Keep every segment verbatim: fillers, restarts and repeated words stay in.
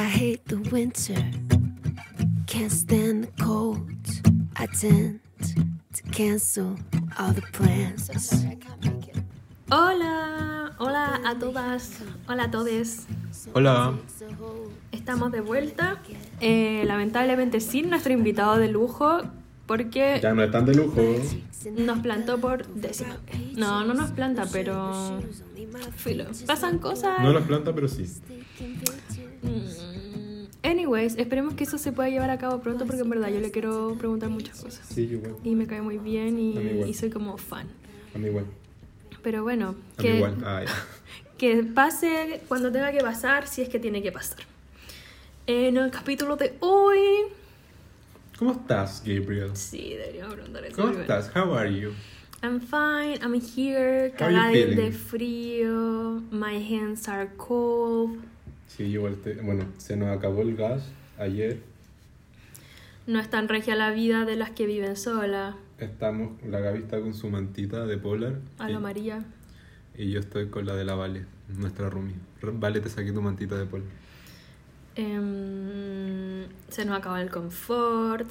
hate the winter, can't stand the cold. I tend to cancel all the plans. So sorry, I can't make it. Hola, hola a todas, hola a todes. Hola. Estamos de vuelta, eh, lamentablemente sin nuestro invitado de lujo, porque Ya no están de lujo. nos plantó por décima vez. No, no nos planta, pero filo, pasan cosas. No las planta, pero sí. Mm, Anyways, esperemos que eso se pueda llevar a cabo pronto, porque en verdad yo le quiero preguntar muchas cosas. Sí, igual. Y me cae muy bien y, A mí igual. y soy como fan. A mí igual. Pero bueno, A mí que, igual. Ah, ya. que pase cuando tenga que pasar, si es que tiene que pasar. En el capítulo de hoy... ¿Cómo estás, Gabriel? Sí, deberíamos preguntar eso. ¿Cómo primero. estás? How are you? I'm fine, I'm here, How are you cagada feeling? de frío, my hands are cold. Sí, igual te... Bueno, se nos acabó el gas ayer. No es tan regia la vida de las que viven sola. Estamos... La Gaby está con su mantita de polar. A y, la María. y yo estoy con la de la Vale, nuestra roomie. Vale, te saqué tu mantita de polar. Em, se nos acaba el confort.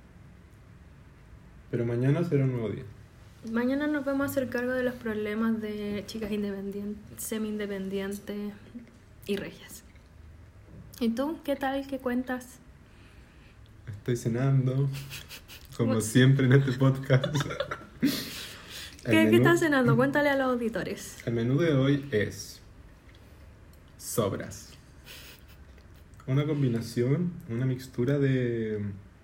Pero mañana será un nuevo día. Mañana nos vamos a hacer cargo de los problemas de chicas independientes, semi-independientes y regias. ¿Y tú? ¿Qué tal? ¿Qué cuentas? Estoy cenando. Como What? siempre en este podcast. El ¿Qué, ¿Qué menú- estás cenando? Cuéntale a los auditores. El menú de hoy es sobras. Una combinación, una mixtura de,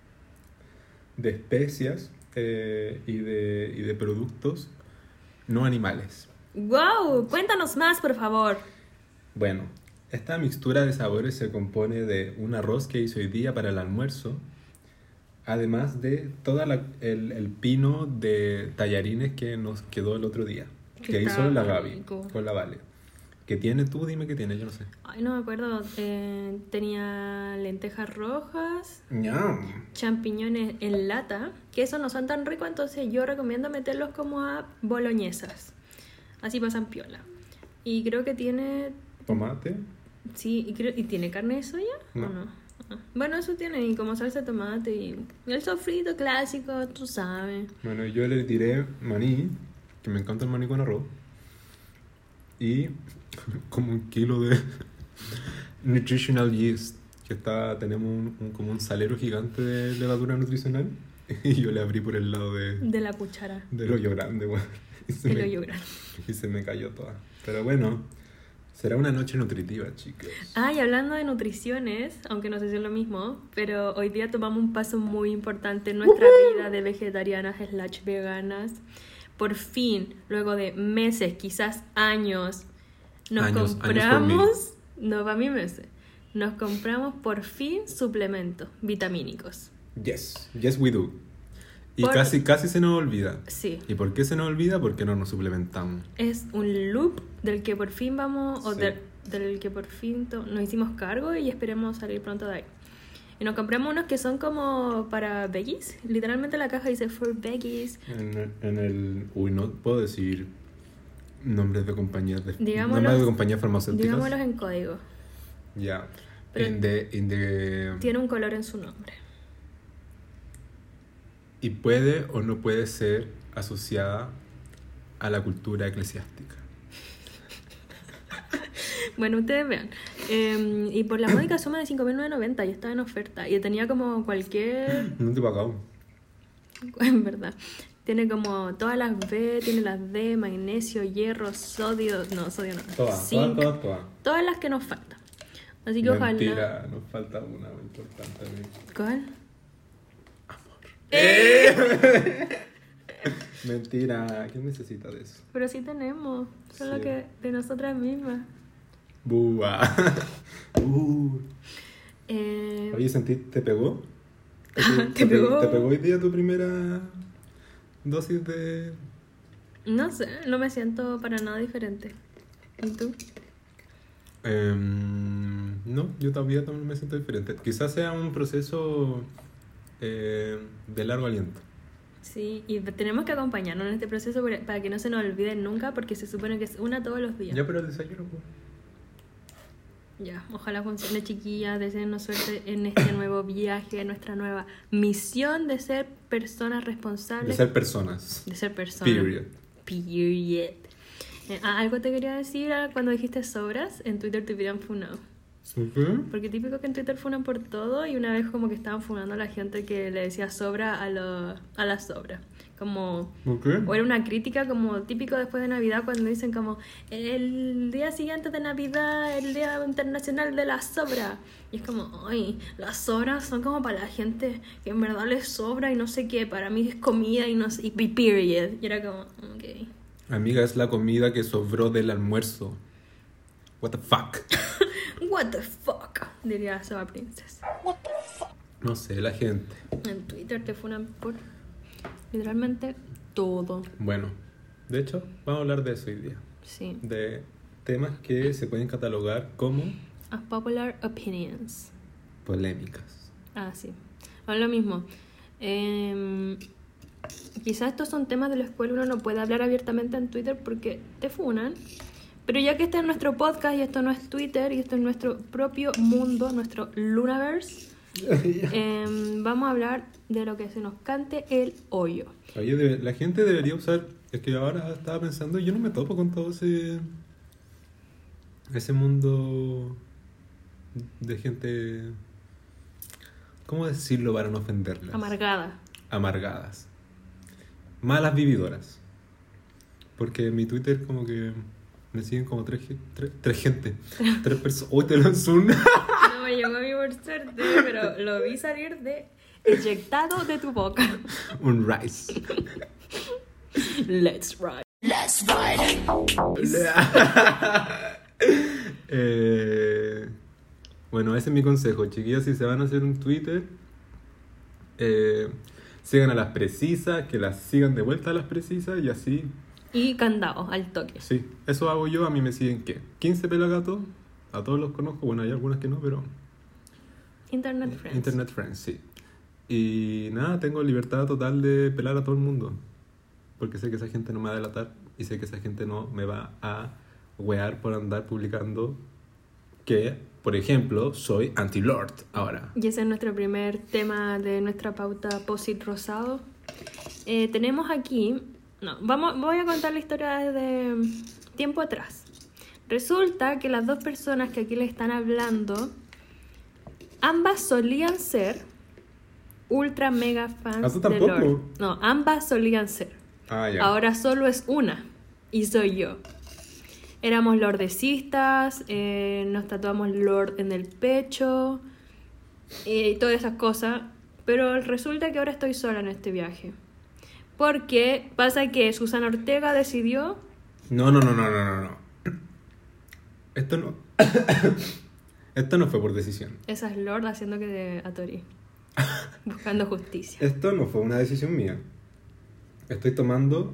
de especias eh, y, de, y de productos no animales. ¡Wow! Cuéntanos más, por favor. Bueno, esta mixtura de sabores se compone de un arroz que hice hoy día para el almuerzo, además de todo el, el pino de tallarines que nos quedó el otro día, Que que hizo estaba la Gaby rico. con la Vale. ¿Qué tiene tú? Dime qué tiene, yo no sé. Ay, no me acuerdo. Eh, tenía lentejas rojas, ¡Ñam! champiñones en lata, que esos no son tan ricos, entonces yo recomiendo meterlos como a boloñesas. Así pasan piola. Y creo que tiene... Tomate. Sí, y, creo, ¿y tiene carne de soya No. o no? Ah. Bueno, eso tiene, y como salsa de tomate y el sofrito clásico, tú sabes. Bueno, yo le tiré maní, que me encanta el maní con arroz, y como un kilo de nutritional yeast, que está, tenemos un, un- como un salero gigante de levadura nutricional, y yo le abrí por el lado de, De la cuchara. del hoyo grande, bueno, y, se El me, hoyo grande. y se me cayó toda. Pero bueno, será una noche nutritiva, chicos. Ah, y hablando de nutriciones, aunque no sé si es lo mismo, pero hoy día tomamos un paso muy importante en nuestra vida de vegetarianas slash veganas. Por fin, luego de meses, quizás años, nos Años, compramos, no para mí meses, nos compramos por fin suplementos vitamínicos. Yes, yes we do. Y Por- casi, casi se nos olvida. Sí, ¿Y por qué se nos olvida? Porque no nos suplementamos. es un loop del que por fin vamos, o Sí. del, del que por fin to- nos hicimos cargo y esperemos salir pronto de ahí. Y nos compramos unos que son como para veggies. Literalmente la caja dice for veggies. En el, en el... Uy, no puedo decir nombres de compañías de, Digámoslos- nombres de compañías farmacéuticas. Digámoslos en código. Ya. Pero- In the, in the- Tiene un color en su nombre. Y puede o no puede ser asociada a la cultura eclesiástica. Bueno, ustedes vean. Eh, y por la módica suma de cinco mil novecientos noventa y estaba en oferta. Y tenía como cualquier... No te he pagado. En verdad. Tiene como todas las B, tiene las D, magnesio, hierro, sodio... No, sodio no. Todas, zinc, todas, todas, todas. todas las que nos faltan. Así que Mentira, ojalá... nos falta una muy importante. amigo. ¿Cuál? Mentira, ¿quién necesita de eso? Pero sí tenemos. Solo Sí. que de nosotras mismas. Búa. Uh. Eh, Oye, ¿sentí, te pegó? ¿Te pegó? ¿Te pegó hoy día tu primera dosis de...? no sé, no me siento para nada diferente. ¿Y tú? Em, no, yo todavía también me siento diferente. Quizás sea un proceso eh, de largo aliento. Sí, y tenemos que acompañarnos en este proceso para para que no se nos olvide nunca, porque se supone que es una todos los días. Ya, pero el desayuno, pues. Ya, ojalá funcione, chiquillas. Deseennos suerte en este nuevo viaje, en nuestra nueva misión de ser personas responsables. De ser personas. De ser personas. Period. Period. Eh, ah, algo te quería decir ah, cuando dijiste sobras. En Twitter te hubieran funado. ¿Okay? Porque típico que en Twitter funan por todo. Y una vez como que estaban funando a la gente que le decía sobra a, lo, a la sobra. Como... Okay. O era una crítica como típico después de Navidad cuando dicen como el día siguiente de Navidad, el Día Internacional de la Sobra. Y es como, ay, las sobras son como para la gente que en verdad les sobra y no sé qué. Para mí es comida y no sé, y period. Y era como, ok. Amiga, es la comida que sobró del almuerzo. What the fuck. What the fuck, diría Soba Princess. No sé, la gente. En Twitter te funan por literalmente todo. Bueno, de hecho, vamos a hablar de eso hoy día. Sí. De temas que se pueden catalogar como As popular opinions. polémicas. Ah, sí. O lo mismo. Eh, quizás estos son temas de los cuales uno no puede hablar abiertamente en Twitter porque te funan. Pero ya que este es nuestro podcast y esto no es Twitter y esto es nuestro propio mundo, nuestro Lunaverse, eh, vamos a hablar de lo que se nos cante el hoyo. Oye, debe- la gente debería usar... Es que ahora estaba pensando, yo no me topo con todo ese... Ese mundo de gente... ¿Cómo decirlo para no ofenderlas? Amargada. Amargadas. Malas vividoras. Porque en mi Twitter como que me siguen como tres, ge- tres, tres gente. Tres personas. Uy, te lanzó un... No me llegó a mí por suerte, pero lo vi salir de eyectado de tu boca. un rice. Let's ride. eh, bueno, ese es mi consejo, chiquillas. Si se van a hacer un Twitter, eh, sigan a las precisas, que las sigan de vuelta a las precisas y así. Y candado, al toque. Sí, eso hago yo. A mí me siguen, ¿qué? quince pelagatos. A todos los conozco. Bueno, hay algunas que no, pero... Internet friends. Internet friends, sí. Y nada, tengo libertad total de pelar a todo el mundo. Porque sé que esa gente no me va a delatar. Y sé que esa gente no me va a wear por andar publicando que, por ejemplo, soy anti-lord ahora. Y ese es nuestro primer tema de nuestra pauta posit rosado. Eh, tenemos aquí... No, vamos, voy a contar la historia desde tiempo atrás. Resulta que las dos personas que aquí le están hablando, ambas solían ser ultra mega fans ¿Ah, tú de tampoco? Lord. No, ambas solían ser. Ah, ya. Ahora solo es una, y soy yo. Éramos lordecistas, eh, nos tatuamos Lord en el pecho, eh, y todas esas cosas. Pero resulta que ahora estoy sola en este viaje. Porque pasa que Susana Ortega decidió... No, no, no, no, no, no, no. Esto no... Esto no fue por decisión. Esa es Lord haciendo que de Atori. Buscando justicia. Esto no fue una decisión mía. Estoy tomando...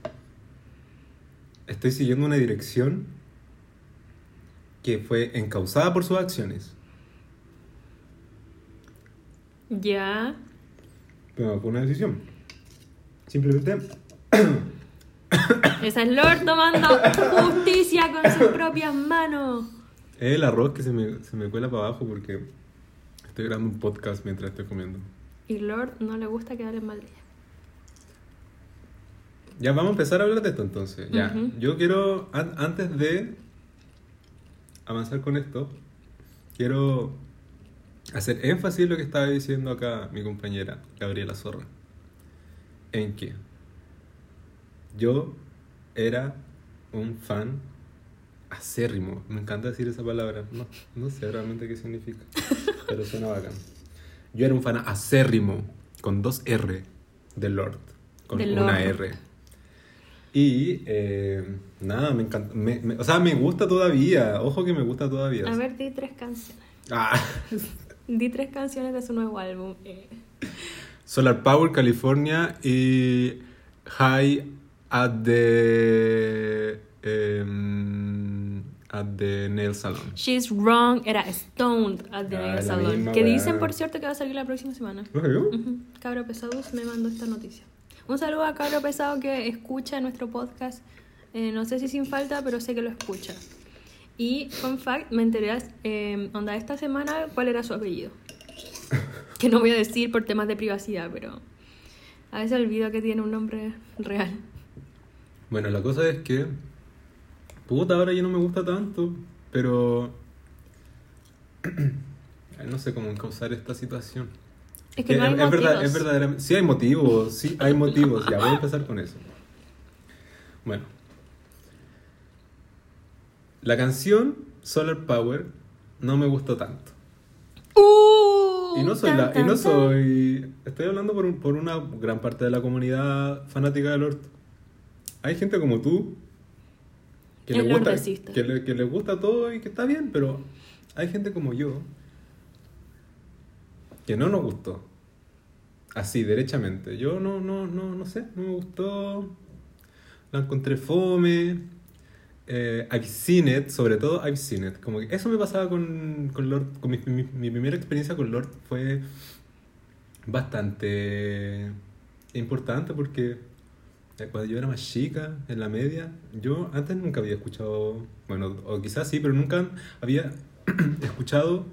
Estoy siguiendo una dirección que fue encauzada por sus acciones. Ya. Pero no fue una decisión. Simplemente... Esa es Lord tomando justicia con sus propias manos. Es el arroz que se me, se me cuela para abajo porque estoy grabando un podcast mientras estoy comiendo. Y Lord no le gusta que hablen mal de ella. Ya, vamos a empezar a hablar de esto entonces. Ya, Ujú. yo quiero, an- antes de avanzar con esto, quiero hacer énfasis en lo que estaba diciendo acá mi compañera Gabriela Zorra. En que yo era un fan acérrimo. Me encanta decir esa palabra. No, no sé realmente qué significa, pero suena bacán. Yo era un fan acérrimo, con dos R, de Lord, con De una Lord. R. Y eh, nada, me encanta. Me, me- o sea, me gusta todavía. Ojo que me gusta todavía. A ver, di tres canciones. Ah. Di tres canciones de su nuevo álbum. Eh, Solar Power, California y High at the em, at the Nail Salon. She's Wrong era Stoned at the Ah, Nail la Salon. misma Que weá. dicen, por cierto, que va a salir la próxima semana. ¿Lo veo? Ujú. Cabro Pesadus me mandó esta noticia. Un saludo a Cabro Pesado que escucha nuestro podcast. Eh, no sé si sin falta, pero sé que lo escucha. Y, fun fact, me enteré, eh, onda, esta semana, cuál era su apellido. Que no voy a decir por temas de privacidad, pero a veces olvido que tiene un nombre real. Bueno, la cosa es que... Puta, ahora ya no me gusta tanto, pero... no sé cómo causar esta situación. Es que no hay es, motivos. Es verdad, es verdaderamente... Sí hay motivos, sí hay motivos. Ya, voy a empezar con eso. Bueno. La canción Solar Power no me gustó tanto. Uh, Y no soy tan, la, y tan, no tan. soy... Estoy hablando por, un- por una gran parte de la comunidad fanática del orto. Hay gente como tú que El le gusta lordecista. que le, que le gusta todo y que está bien, pero hay gente como yo que no nos gustó. Así, derechamente. Yo no, no, no, no sé, no me gustó. La encontré fome. Eh, I've seen it, sobre todo I've seen it. Como que eso me pasaba con, con Lord. Con mi, mi, mi primera experiencia con Lord fue bastante importante porque eh, cuando yo era más chica, en la media, yo antes nunca había escuchado, bueno, o quizás sí, pero nunca había escuchado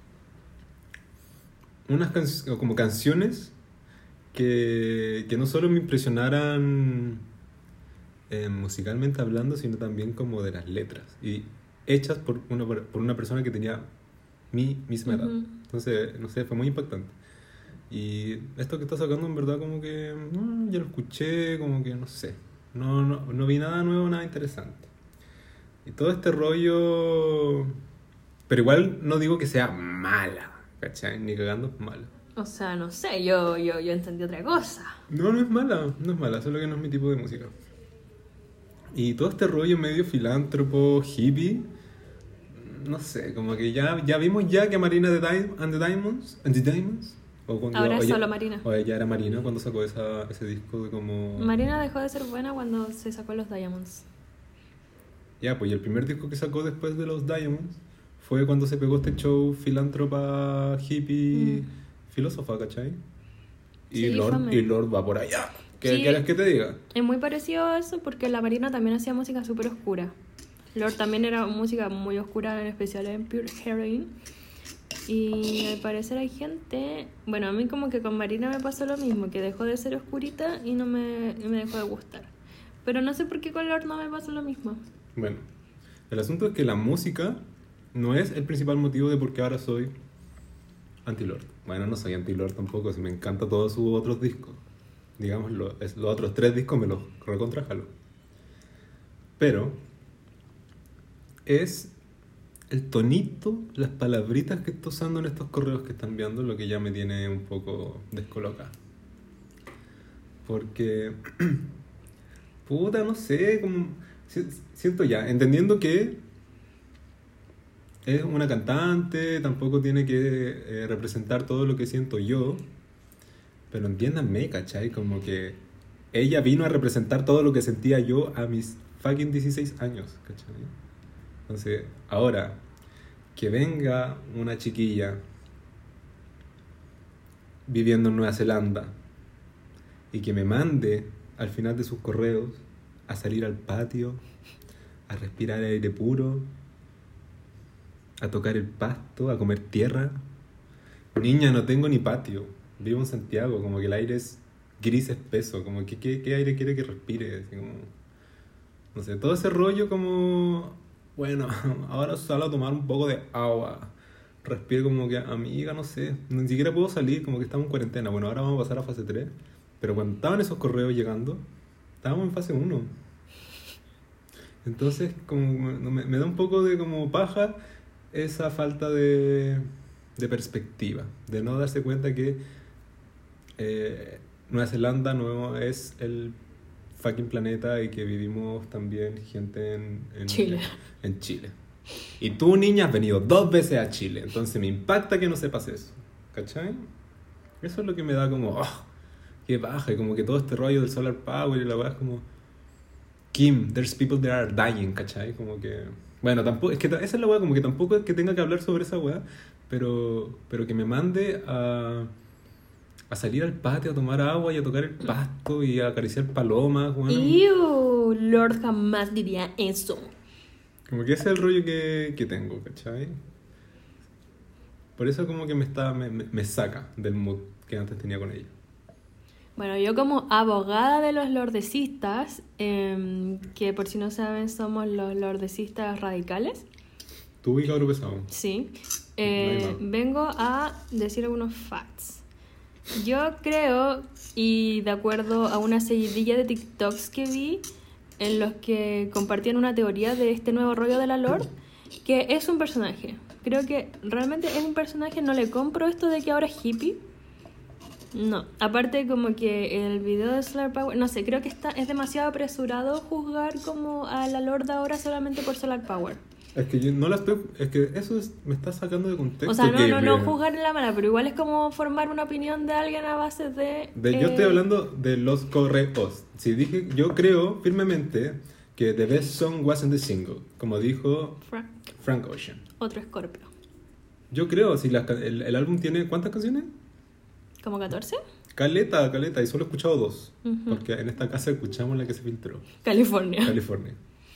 unas canciones, como canciones que, que no solo me impresionaran eh, musicalmente hablando, sino también como de las letras y hechas por una, por una persona que tenía mi misma edad. Ujú. Entonces, no sé, fue muy impactante. Y esto que está sacando en verdad como que mm, ya lo escuché, como que no sé, no, no, no vi nada nuevo, nada interesante. Y todo este rollo, pero igual no digo que sea mala, ¿cachai? Ni cagando es mala. O sea, no sé, yo, yo, yo entendí otra cosa. No, no es mala, no es mala, solo que no es mi tipo de música. Y todo este rollo medio filántropo, hippie, no sé, como que ya, ya vimos ya que Marina the Di- and the Diamonds, and the Diamonds, o cuando, Ahora es o ya- solo Marina. O ella era Marina cuando sacó esa, ese disco de como... Marina dejó de ser buena cuando se sacó los Diamonds. Ya, pues y el primer disco que sacó después de los Diamonds fue cuando se pegó este show filántropa, hippie, Mm. filósofa, ¿cachai? Y, Sí, Lord, fome. y Lord va por allá. ¿Qué Sí. quieres que te diga? Es muy parecido a eso porque la Marina también hacía música súper oscura. Lord también era música muy oscura, en especial en Pure Heroine. Y al parecer hay gente... Bueno, a mí como que con Marina me pasó lo mismo, que dejó de ser oscurita y no me, y me dejó de gustar. Pero no sé por qué con Lord no me pasó lo mismo. Bueno, el asunto es que la música no es el principal motivo de por qué ahora soy anti-Lord. Bueno, no soy anti-Lord tampoco, si me encanta todos sus otros discos. Digamos, lo- es- los otros tres discos me los recontrajalo. Pero es el tonito, las palabritas que está usando en estos correos que están enviando lo que ya me tiene un poco descolocado. Porque, puta, no sé, como, si- siento ya, entendiendo que es una cantante, tampoco tiene que eh, representar todo lo que siento yo, pero entiéndanme, ¿cachai? Como que ella vino a representar todo lo que sentía yo a mis fucking dieciséis años, ¿cachai? Entonces, ahora, que venga una chiquilla viviendo en Nueva Zelanda y que me mande al final de sus correos a salir al patio, a respirar aire puro, a tocar el pasto, a comer tierra. Niña, no tengo ni patio, vivo en Santiago, como que el aire es gris espeso, como que qué, qué aire quiere que respire, así como, no sé, todo ese rollo como, bueno, ahora salgo a tomar un poco de agua, respiro como que, amiga, no sé, ni siquiera puedo salir, como que estamos en cuarentena, bueno, ahora vamos a pasar a fase tres, pero cuando estaban esos correos llegando, estábamos en fase uno. Entonces, como me, me da un poco de como paja esa falta de, de perspectiva, de no darse cuenta que eh, Nueva Zelanda no es el fucking planeta y que vivimos también gente en, en Chile. En Chile. Y tú, niña, has venido dos veces a Chile, entonces me impacta que no sepas eso, ¿cachai? Eso es lo que me da como, oh, qué baja, y como que todo este rollo del solar power y la weá es como, Kim, there's people that are dying, ¿cachai? Como que, bueno, tampoco, es que esa es la weá, como que tampoco es que tenga que hablar sobre esa weá, pero, pero que me mande a, a salir al patio a tomar agua y a tocar el pasto y a acariciar palomas, weón. Ew, Lord jamás diría eso. Como que ese es el rollo que, que tengo, ¿cachai? Por eso como que me, está, me, me, me saca del mood que antes tenía con ella. Bueno, yo como abogada de los lordecistas, eh, que por si no saben somos los lordecistas radicales, Tú y Cabro Pesado. sí, No hay eh, más. vengo a decir algunos facts. Yo creo, y de acuerdo a una seguidilla de TikToks que vi, en los que compartían una teoría de este nuevo rollo de la Lorde, que es un personaje. Creo que realmente es un personaje, no le compro esto de que ahora es hippie. No, aparte como que el video de Solar Power, no sé, creo que está, es demasiado apresurado juzgar como a la Lorde ahora solamente por Solar Power. Es que yo no la estoy... Es que eso es- me está sacando de contexto. O sea, no, no, no Gabriel. juzgar en la mala, pero igual es como formar una opinión de alguien a base de... De, yo eh, estoy hablando de los correos. Si dije, yo creo firmemente que The Best Song wasn't the single, como dijo Fra- Frank Ocean. Otro Scorpio. Yo creo, si la ca- el, el álbum tiene, ¿cuántas canciones? ¿Como catorce? Caleta, caleta, y solo he escuchado dos. Ujú. Porque en esta casa escuchamos la que se filtró, California. California.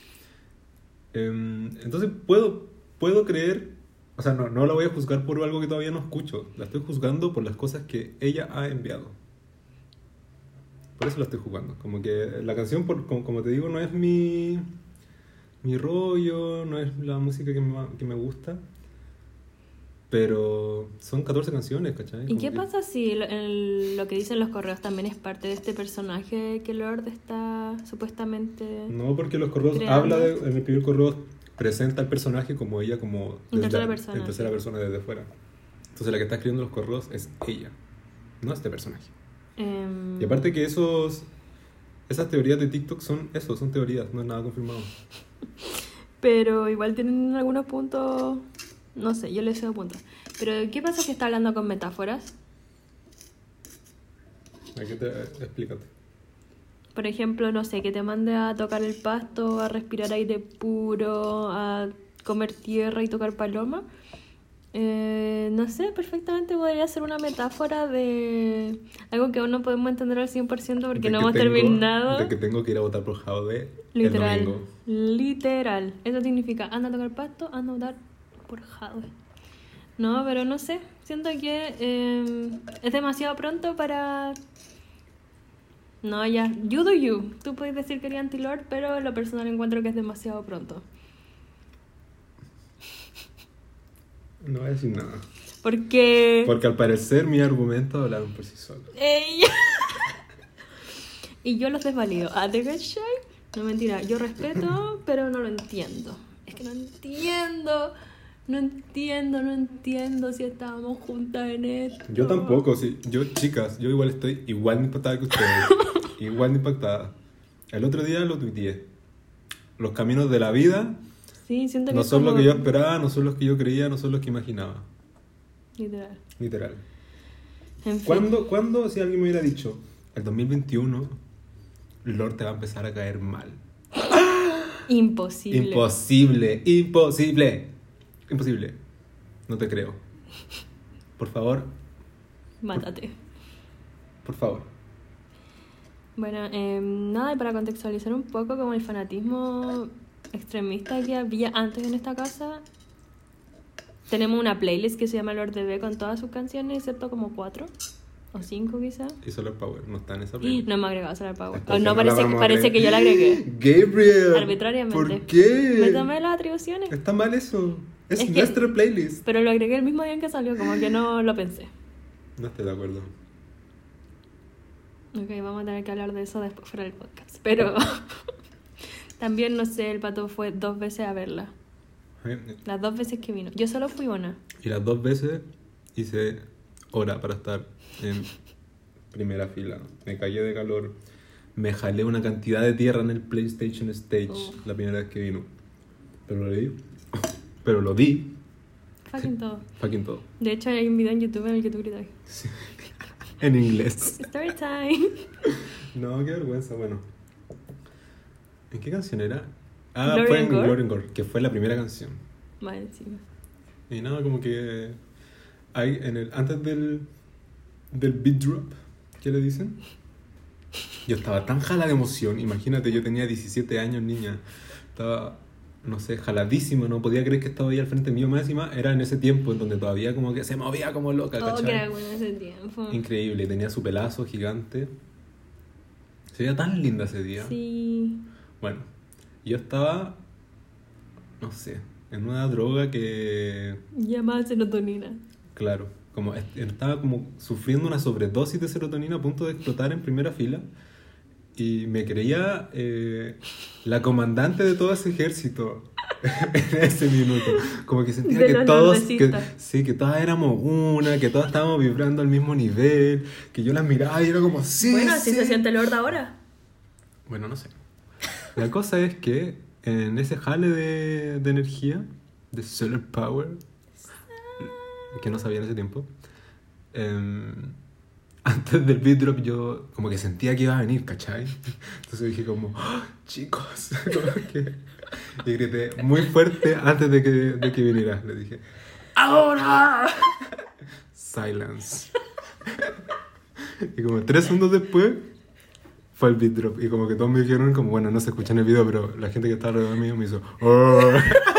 Em, entonces puedo, puedo creer, o sea, no, no la voy a juzgar por algo que todavía no escucho, la estoy juzgando por las cosas que ella ha enviado. Por eso la estoy jugando. Como que la canción, por, como, como te digo, no es mi, mi rollo, no es la música que me, que me gusta. Pero son catorce canciones, ¿cachai? ¿Y Como qué que- pasa si lo, el- lo que dicen los correos también es parte de este personaje que Lorde está supuestamente... No, porque los correos Creando. habla de, en el primer correo presenta al personaje como ella, como En tercera la- persona, en tercera sí. persona desde fuera. Entonces la que está escribiendo los correos es ella, no este personaje. em, Y aparte que esos esas teorías de TikTok son eso, son teorías, no es nada confirmado. Pero igual tienen algunos puntos... No sé, yo les doy puntos. Pero ¿qué pasa si está hablando con metáforas? Aquí te explícate. Por ejemplo, no sé, que te mande a tocar el pasto, a respirar aire puro, a comer tierra y tocar paloma. Eh, no sé, perfectamente podría ser una metáfora de algo que aún no podemos entender al cien por ciento porque De no que hemos tengo- terminado. De que tengo que ir a votar por Jaude el Literal, domingo. literal. Eso significa anda a tocar pasto, anda a votar por Jadwe. No, pero no sé. Siento que eh, es demasiado pronto para... No, ya. You do you. Tú puedes decir que eres anti-Lord, pero en lo personal encuentro que es demasiado pronto. No voy a decir nada. Porque... Porque al parecer mis argumentos hablaron por sí solos. Ey. Y yo los desvalido. ¿Ah, te cachai? No, mentira. Yo respeto, pero no lo entiendo. Es que no entiendo. No entiendo, no entiendo si estábamos juntas en esto. Yo tampoco, sí. Yo, chicas, yo igual estoy igual de impactada que ustedes. Igual de impactada. El otro día lo tuiteé. Los caminos de la vida Sí, siento que no es son lo como- que yo esperaba, no son los que yo creía, no son los que imaginaba. Literal. Literal. En fin. ¿Cuándo, ¿Cuándo, si alguien me hubiera dicho, el dos mil veintiuno, Lord te va a empezar a caer mal? Imposible. Imposible, imposible, imposible. No te creo. Por favor, Mátate. por favor. Bueno, eh, nada, y para contextualizar un poco como el fanatismo extremista que había antes en esta casa, tenemos una playlist que se llama Lord D B con todas sus canciones, excepto como cuatro o cinco quizás. Y Solar Power, no está en esa playlist. No me ha agregado Solar Power. Entonces Oh, no, no la parece, que, vamos a parece agregar. que yo la agregué. Gabriel. Arbitrariamente. ¿Por qué? Me tomé las atribuciones. Está mal eso. Es, Es que- nuestra playlist. Pero lo agregué el mismo día en que salió, como que no lo pensé. No estoy de acuerdo. Ok, vamos a tener que hablar de eso después fuera del podcast. Pero también, no sé, el pato fue dos veces a verla. Las dos veces que vino. Yo solo fui una. Y las dos veces hice hora para estar en primera fila. Me caí de calor. Me jalé una cantidad de tierra en el PlayStation Stage Oh. la primera vez que vino. Pero lo di. Pero lo di. Fucking todo. Fucking todo. De hecho, hay un video en YouTube en el que tú gritas. En inglés. Story time. No, qué vergüenza. Bueno. ¿En qué canción era? Ah, Glory fue and en Gore. Glory and Gore, que fue la primera canción. Vale, encima. Y nada, como que hay en el antes del del beat drop, ¿qué le dicen? Yo estaba tan jala de emoción, imagínate, yo tenía diecisiete años, niña. Estaba no sé, jaladísima, no podía creer que estaba ahí al frente mío. Más encima era en ese tiempo en donde todavía como que se movía como loca, Oh, ¿cachai? que era bueno ese tiempo. Increíble, tenía su pelazo gigante. Se veía tan linda ese día. Sí. Bueno, yo estaba, no sé, en una droga que, Llamada serotonina. claro, como est- estaba como sufriendo una sobredosis de serotonina a punto de explotar en primera fila. Y me creía eh, la comandante de todo ese ejército en ese minuto. Como que sentía De que los todos, que, nordesistas. sí, que todas éramos una, que todas estábamos vibrando al mismo nivel, que yo las miraba y era como, sí, Bueno, así sí. se siente el Lord ahora. Bueno, no sé. La cosa es que en ese jale de, de energía, de solar power, que no sabía en ese tiempo, em, antes del beat drop yo como que sentía que iba a venir, ¿cachai? Entonces dije como, "¡Ah, chicos!" Como que- y grité muy fuerte antes de que, de que viniera. Le dije, ¡ahora! Silence. Y como tres segundos después fue el beat drop. Y como que todos me dijeron como, bueno, no se escucha en el video, pero la gente que estaba alrededor mío me hizo, "Oh".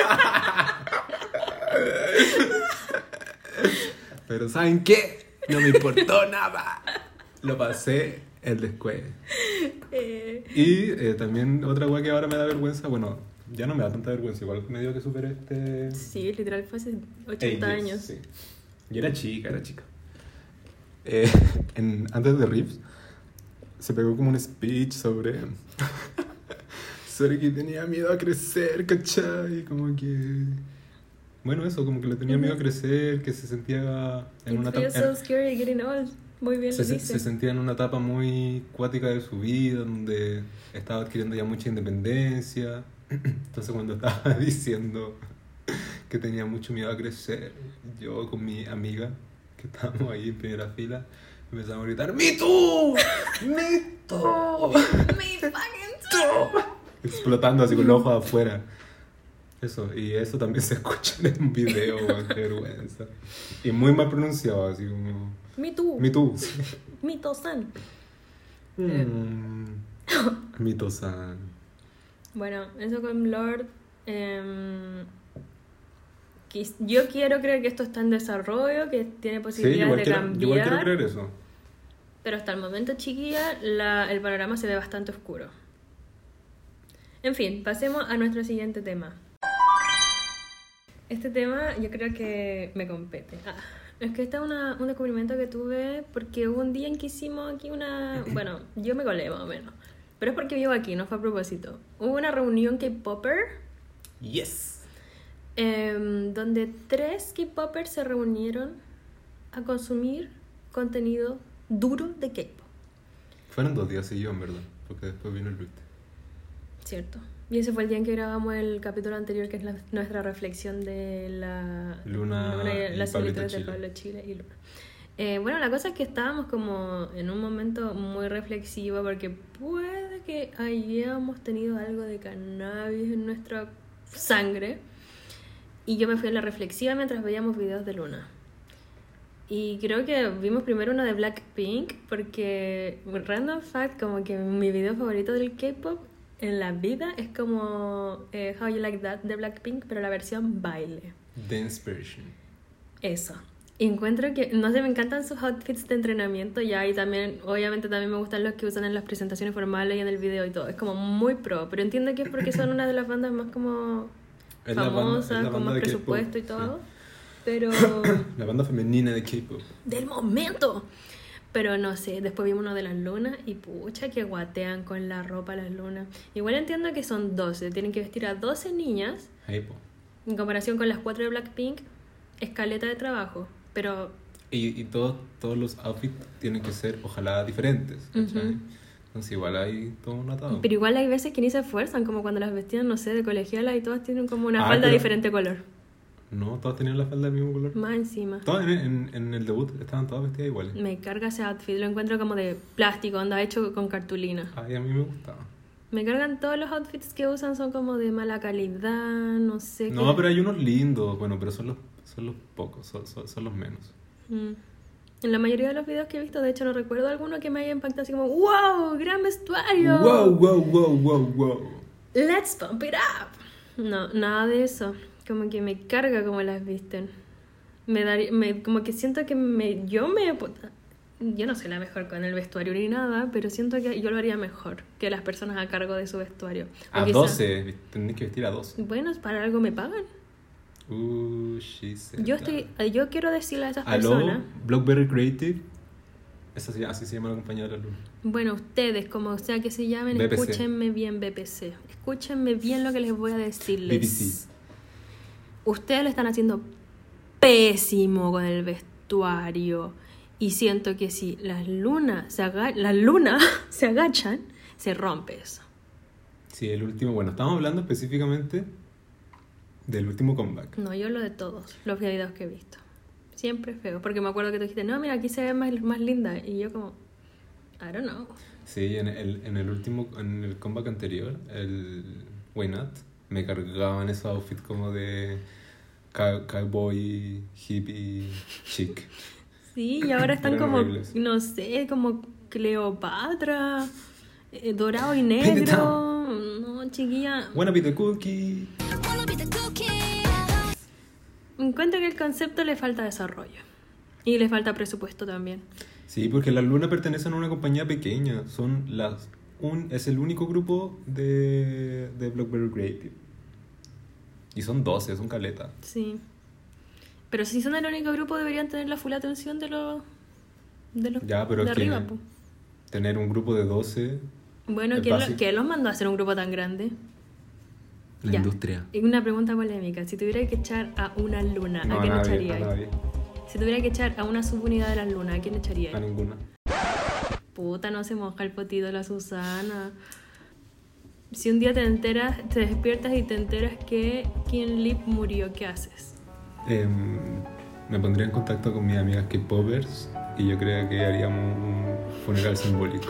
Pero ¿saben qué? No me importó nada. Lo pasé el después. Eh, Y eh, también otra weá que ahora me da vergüenza, bueno, ya no me da tanta vergüenza, igual me dio que superé este... sí, literal fue hace ochenta ages, años. Sí. Yo era chica, era chica. Eh, en, antes de Riffs, se pegó como un speech sobre... sobre que tenía miedo a crecer, ¿cachai? Como que... Bueno, eso, como que le tenía miedo a crecer, que se sentía en It una feels etapa... so scary getting old. Muy bien Se, lo se, dice. se sentía en una etapa muy cuática de su vida, donde estaba adquiriendo ya mucha independencia. Entonces cuando estaba diciendo que tenía mucho miedo a crecer, yo con mi amiga, que estábamos ahí en primera fila, empezamos a gritar, ¡Me too! ¡Me too! Me fucking too. Explotando así con los ojos afuera. Eso, y eso también se escucha en un video, weón, qué vergüenza. Y muy mal pronunciado, así como... Me too. Me too. Me too-san. Mm. Mito-san. Bueno, eso con Lord. em, quis- yo quiero creer que esto está en desarrollo, que tiene Sí, posibilidades igual de quiero, cambiar. igual quiero creer eso. Pero hasta el momento, chiquilla, la- el panorama se ve bastante oscuro. En fin, pasemos a nuestro siguiente tema. Este tema yo creo que me compete. Ah, es que este es una- un descubrimiento que tuve porque hubo un día en que hicimos aquí una... Bueno, yo me colé más o menos. Pero es porque vivo aquí, no fue a propósito. Hubo una reunión K-Popper Yes. em, donde tres K-Poppers se reunieron a consumir contenido duro de K-Pop. Fueron dos días seguidos, en verdad. Porque después vino el beat. Cierto. Y ese fue el día en que grabamos el capítulo anterior, que es la- nuestra reflexión de la Luna y las Pablito similitudes de Chile. Pablo Chile y Luna. Eh, bueno, la cosa es que estábamos como en un momento muy reflexivo porque puede que hayamos tenido algo de cannabis en nuestra sangre. Y yo me fui a la reflexiva mientras veíamos videos de Luna. Y creo que vimos primero uno de Blackpink porque, random fact, como que mi video favorito del K-pop en la vida es como eh, How You Like That de Blackpink, pero la versión baile. Dance version. Eso. Y encuentro que, no sé, me encantan sus outfits de entrenamiento ya, y también, obviamente también me gustan los que usan en las presentaciones formales y en el video y todo. Es como muy pro, pero entiendo que es porque son una de las bandas más como Es la banda- famosas, es la con banda más de presupuesto y K-pop, todo. sí. Pero... La banda femenina de K-pop. del momento. Pero no sé, después vimos uno de las lunas y pucha que guatean con la ropa las lunas. Igual entiendo que son doce, tienen que vestir a doce niñas Ahí, po. en comparación con las cuatro de Blackpink, escaleta de trabajo. Pero Y, y todos, todos los outfits tienen que ser, ojalá, diferentes. ¿Cachai? Ujú. Entonces, igual hay todo un atado. Pero igual hay veces que ni se esfuerzan, como cuando las vestían, no sé, de colegiala y todas tienen como una Ah, falda de pero- diferente color. No, todas tenían la falda del mismo color. Más encima. Todas en, en, en el debut estaban todas vestidas iguales. Me carga ese outfit, lo encuentro como de plástico, onda hecho con cartulina. Ay, a mí me gustaba. Me cargan todos los outfits que usan, son como de mala calidad, no sé No, qué. pero hay unos lindos, bueno, pero son los, son los pocos, son, son, son los menos. Mm. En la mayoría de los videos que he visto, de hecho, no recuerdo alguno que me haya impactado así como ¡wow! ¡Gran vestuario! Wow, wow, wow, wow, wow. ¡Let's pump it up! No, nada de eso. Como que me carga como las visten. Me daría, me, como que siento que me, yo me... Yo no soy la mejor con el vestuario ni nada, pero siento que yo lo haría mejor que las personas a cargo de su vestuario. O A quizá- doce, tenés que vestir a doce. Bueno, para algo me pagan. Uh, she said Yo that. estoy, yo quiero decirle a esas Aló, personas, Blackberry Creative. Esa se- así se llama la compañía de la luz. bueno, ustedes, como sea que se llamen, B P C. escúchenme bien B P C. Escúchenme bien lo que les voy a decirles. B B C. Ustedes lo están haciendo pésimo con el vestuario. Y siento que si las lunas se, aga- las lunas se agachan, se rompe eso. Sí, el último. Bueno, estamos hablando específicamente del último comeback. No, yo lo de todos, los videos que he visto. Siempre feo. Porque me acuerdo que tú dijiste, no, mira, aquí se ve más, más linda. Y yo como, I don't know. Sí, en el, en el último, en el comeback anterior, el Why Not, me cargaban esos outfits como de cow- cowboy, hippie, chic. Sí, y ahora están Eran como, horribles. no sé, como Cleopatra, eh, dorado y Paint it negro. No, chiquilla. Wanna be the cookie. Encuentro que el concepto le falta desarrollo. Y le falta presupuesto también. Sí, porque las lunas pertenecen a una compañía pequeña. Son las un, es el único grupo de, de Blackberry Creative. Y son doce, son caleta. Sí. Pero si son el único grupo, deberían tener la full atención de los de los Ya, pero de es que arriba, po. tener un grupo de doce, Bueno, es ¿quién, lo- básico. quién los mandó a hacer un grupo tan grande? la Ya. industria. Y una pregunta polémica. Si tuviera que echar a una luna, No, ¿a a quién nadie, a echaríais? nadie, Si tuviera que echar a una subunidad de las lunas, ¿a quién echaríais? a ninguna. Puta, no se moja el potito de la Susana. Si un día te enteras, te despiertas y te enteras que Kim Lip murió, ¿qué haces? Em, me pondría en contacto con mis amigas K-popers y yo creo que haríamos un funeral simbólico.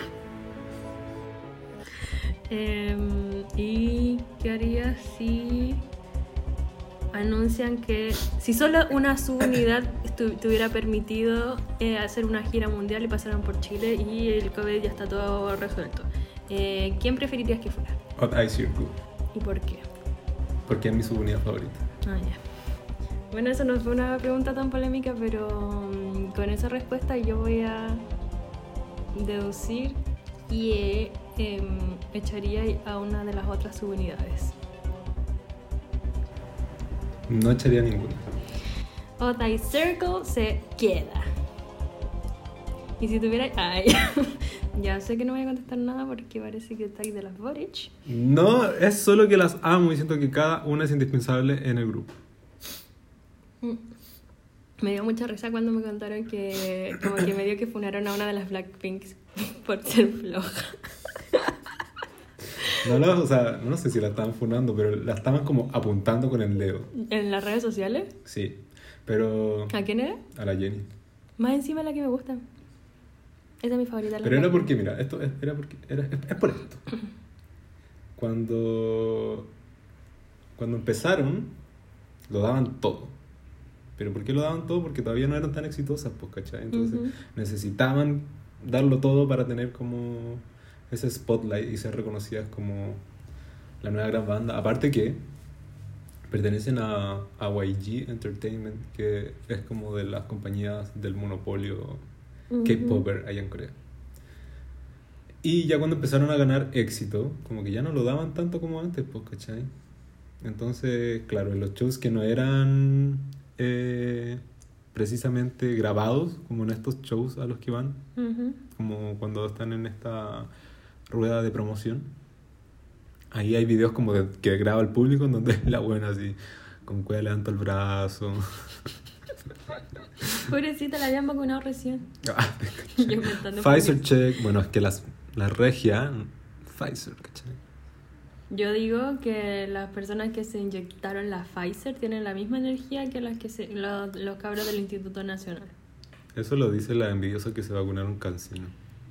Em, ¿Y qué harías si anuncian que si solo una subunidad estu- tuviera permitido eh, hacer una gira mundial y pasaran por Chile y el COVID ya está todo resuelto? Eh, ¿Quién preferirías que fuera? Hot Eye Circle, ¿Y por qué? porque es mi subunidad favorita. Ah, ya. Bueno, eso no fue una pregunta tan polémica, pero mm, con esa respuesta yo voy a deducir y eh, em, echaría a una de las otras subunidades. No echaría ninguna. Otai Circle se queda. Y si tuviera... Ay, ya sé que no voy a contestar nada porque parece que estáis de las Boric. No, es solo que las amo y siento que cada una es indispensable en el grupo. Me dio mucha risa cuando me contaron que como que me dio que funaron a una de las Blackpinks por ser floja. No, la- o sea, no sé si la estaban funando, pero la estaban como apuntando con el dedo. ¿En las redes sociales? Sí, pero ¿A quién era? a la Jenny. Más encima la que me gusta. Esa es mi favorita. la Pero era Blackpink. porque, mira, esto es, era porque, era, es, es por esto. Cuando, cuando empezaron, lo daban todo. ¿Pero por qué lo daban todo? Porque todavía no eran tan exitosas, pues, ¿cachai? Entonces Ujú. necesitaban darlo todo para tener como ese spotlight y ser reconocidas como la nueva gran banda. Aparte que pertenecen a, a Y G Entertainment, que es como de las compañías del monopolio Ujú. K-Popper allá en Corea. Y ya cuando empezaron a ganar éxito, como que ya no lo daban tanto como antes, pues, ¿cachai? Entonces, claro, en los shows que no eran eh, precisamente grabados, como en estos shows a los que van, Ujú. como cuando están en esta rueda de promoción, ahí hay videos como de, que graba el público en donde la buena así, con cueva levanta el brazo. Pobrecita, la habían vacunado recién. Ah, Yo contando Pfizer por- check, bueno, es que las, las regia, Pfizer, ¿cachai? Yo digo que las personas que se inyectaron la Pfizer tienen la misma energía que las que se, los, los cabros del Instituto Nacional. Eso lo dice la envidiosa que se vacunaron cancino.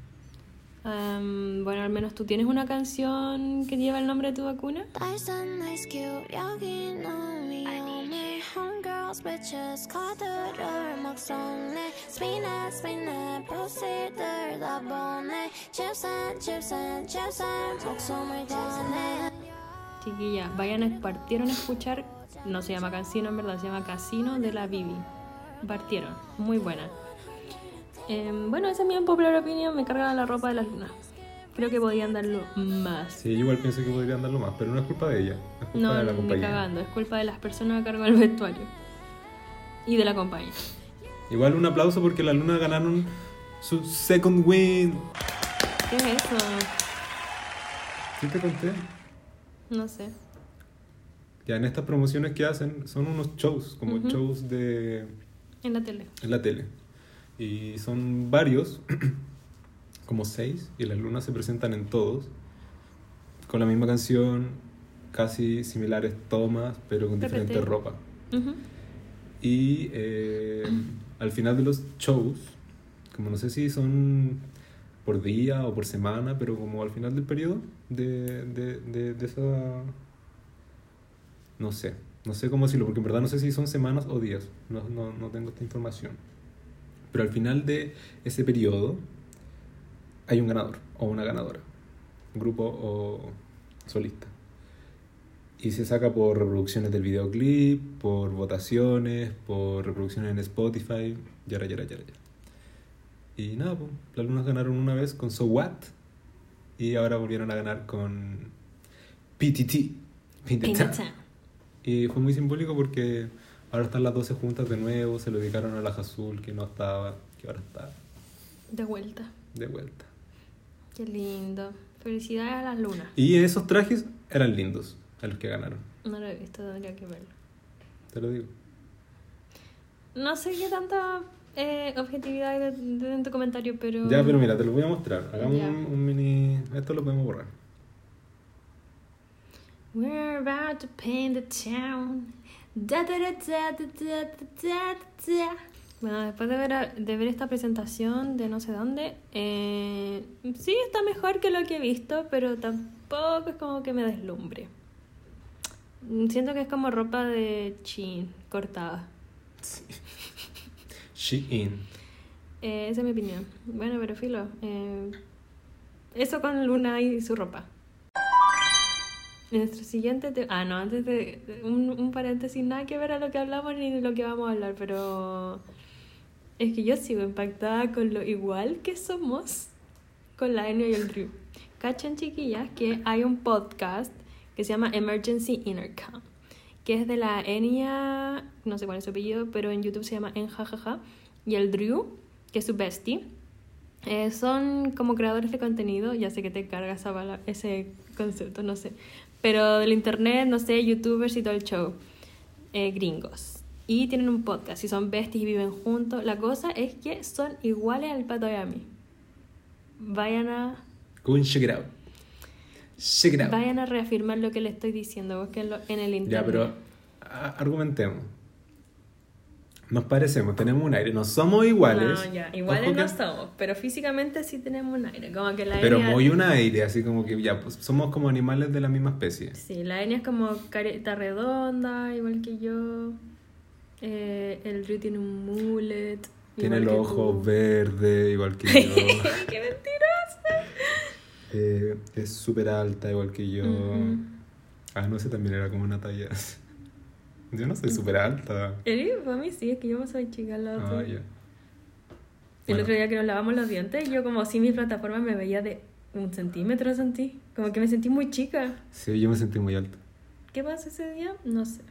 Am, bueno, al menos tú tienes una canción que lleva el nombre de tu vacuna. Dyson nice cute 여기 놈이 오네 homegirls bitches 카드를 막 쏘네 스피나 스피나 보스들 다 보네 칩산 칩산 칩산 목숨을 거네 Chiquillas, vayan a, partieron a escuchar, no se llama Casino en verdad, se llama Casino de la Bibi. Partieron, muy buena. Eh, bueno, esa es mi popular opinión, me carga la ropa de las lunas. Creo que podían darlo más. Sí, yo igual pienso que podrían darlo más, pero no es culpa de ella, es culpa No, de la ni compañía. cagando, es culpa de las personas a cargo del vestuario. Y de la compañía. Igual un aplauso porque las lunas ganaron su second win. ¿Qué es eso? ¿Sí te conté? No sé. Ya en estas promociones que hacen son unos shows, como Ujú. shows de En la tele. en la tele. Y son varios, como seis, y las lunas se presentan en todos, con la misma canción, casi similares tomas, pero con Repete. diferente ropa. Ujú. Y eh, al final de los shows, como no sé si son por día o por semana, pero como al final del periodo de, de, de, de esa... No sé, no sé cómo decirlo, porque en verdad no sé si son semanas o días, no, no, no tengo esta información. Pero al final de ese periodo hay un ganador o una ganadora, un grupo o solista. Y se saca por reproducciones del videoclip, por votaciones, por reproducciones en Spotify, yara, yara, yara, yara. Y nada, pues, las lunas ganaron una vez con So What, y ahora volvieron a ganar con P T T, Paint the In the Town. town. Y fue muy simbólico porque ahora están las doce juntas de nuevo, se lo dedicaron a la Azul, que no estaba, que ahora está De vuelta. de vuelta. Qué lindo. Felicidades a las lunas. Y esos trajes eran lindos, a los que ganaron, No lo he visto, tendría que verlo. te lo digo. No sé qué tanta eh, objetividad hay de, de- en tu comentario, pero... Ya, pero mira, te lo voy a mostrar. Hagamos Ya. un, un mini... Esto lo podemos borrar. We're about to paint the town. Da, da, da, da, da, da, da, da. Bueno, después de ver, de ver esta presentación de no sé dónde, eh, sí está mejor que lo que he visto, pero tampoco es como que me deslumbre. Siento que es como ropa de chin, cortada. Shein. Eh, esa es mi opinión. Bueno, pero filo. eh, eso con Luna y su ropa. Nuestro siguiente tema... Ah, no, antes de... de- Un, un paréntesis, nada que ver a lo que hablamos ni de lo que vamos a hablar, pero... Es que yo sigo impactada con lo igual que somos con la Enya y el Drew. Cachan, chiquillas, que hay un podcast que se llama Emergency Intercom, que es de la Enya, no sé cuál es su apellido, pero en YouTube se llama Enjajaja, y el Drew, que es su bestie. Eh, son como creadores de contenido, ya sé que te carga esa bala- ese concepto, no sé, pero del internet, no sé, youtubers y todo el show, eh, gringos. Y tienen un podcast y son besties y viven juntos. La cosa es que son iguales al Pato y a mí. Vayan a... Go and check it out. Check it out. Vayan a reafirmar lo que le estoy diciendo, búsquenlo en el internet. Ya, pero a- argumentemos. Nos parecemos, tenemos un aire. No somos iguales. No, ya, iguales Ojo que- no somos, pero físicamente sí tenemos un aire. Como que la Pero Enya- muy un aire, así como que ya, pues somos como animales de la misma especie. Sí, la Enya es como careta redonda, igual que yo. Eh, el Drew tiene un mullet. Tiene igual los que ojos tú. verdes, igual que yo. ¡Qué mentirosa! Eh, es súper alta, igual que yo. Ujú. Ah, no sé, también era como una talla. Yo no soy súper alta. Eh, para mí sí, es que yo no soy chica al lado. Ah, tuyo. ya. El Bueno. otro día que nos lavamos los dientes, yo como si mi plataforma me veía de un centímetro, sentí. Como que me sentí muy chica. Sí, yo me sentí muy alta. ¿Qué pasó ese día? No sé.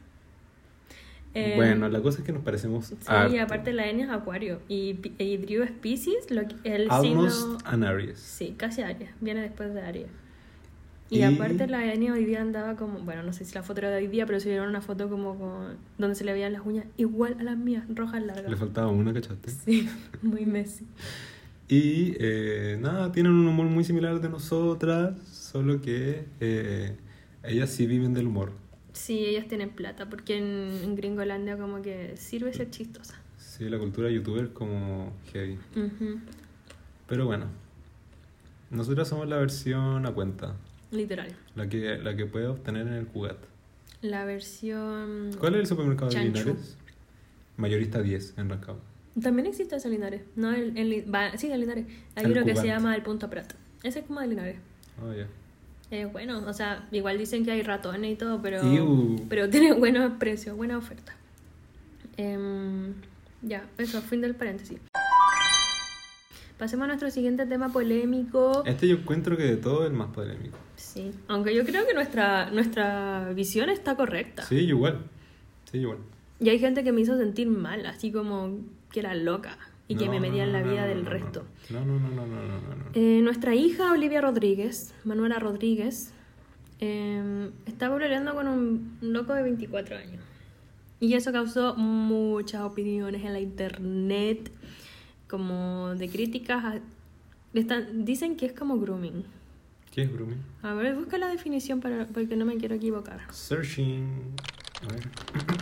Eh, Bueno, la cosa es que nos parecemos Sí, harto. y aparte la Enya es Acuario y, Pi- y Drew es Pisces, lo que- el Almost signo... an Aries. Sí, casi Aries, viene después de Aries. Y, Y- aparte la Enya hoy día andaba como, bueno, no sé si la foto era de hoy día, pero subieron una foto como con, donde se le veían las uñas igual a las mías, rojas largas. Le faltaba una, ¿cachaste? Sí, muy Messi. Y eh, nada, tienen un humor muy similar de nosotras, solo que eh, ellas sí viven del humor. Sí, ellas tienen plata, porque en, en Gringolandia como que sirve ser chistosa. Sí, la cultura youtuber es como heavy. Ujú, Pero bueno, nosotras somos la versión a cuenta, literal. la que, la que puede obtener en el Cugat. La versión... ¿Cuál es el supermercado de Chanchu. Linares? Mayorista diez en Rancagua. También existe ese Linares. No, el, el, va- sí, el Linares. Hay El uno que se Cugat. llama el Punto Prat. Ese es como de Linares. Ah, ya. Eh, bueno, o sea, igual dicen que hay ratones y todo, pero, Iu. pero tiene buenos precios, buena oferta. Em, ya, eso, fin del paréntesis. Pasemos a nuestro siguiente tema polémico. Este yo encuentro que de todo es el más polémico. Sí, aunque yo creo que nuestra, nuestra visión está correcta. Sí, igual. Sí, igual. Y hay gente que me hizo sentir mal, así como que era loca y que No, me no, metía en no, la no, vida no, del no, resto. No, no, no, no, no, no, no, no. Eh, nuestra hija Olivia Rodríguez, Manuela Rodríguez, eh, está pololeando con un loco de veinticuatro años. Y eso causó muchas opiniones en la internet, como de críticas. A, están, dicen que es como grooming. ¿Qué es grooming? A ver, busca la definición para, porque no me quiero equivocar. Searching. A ver.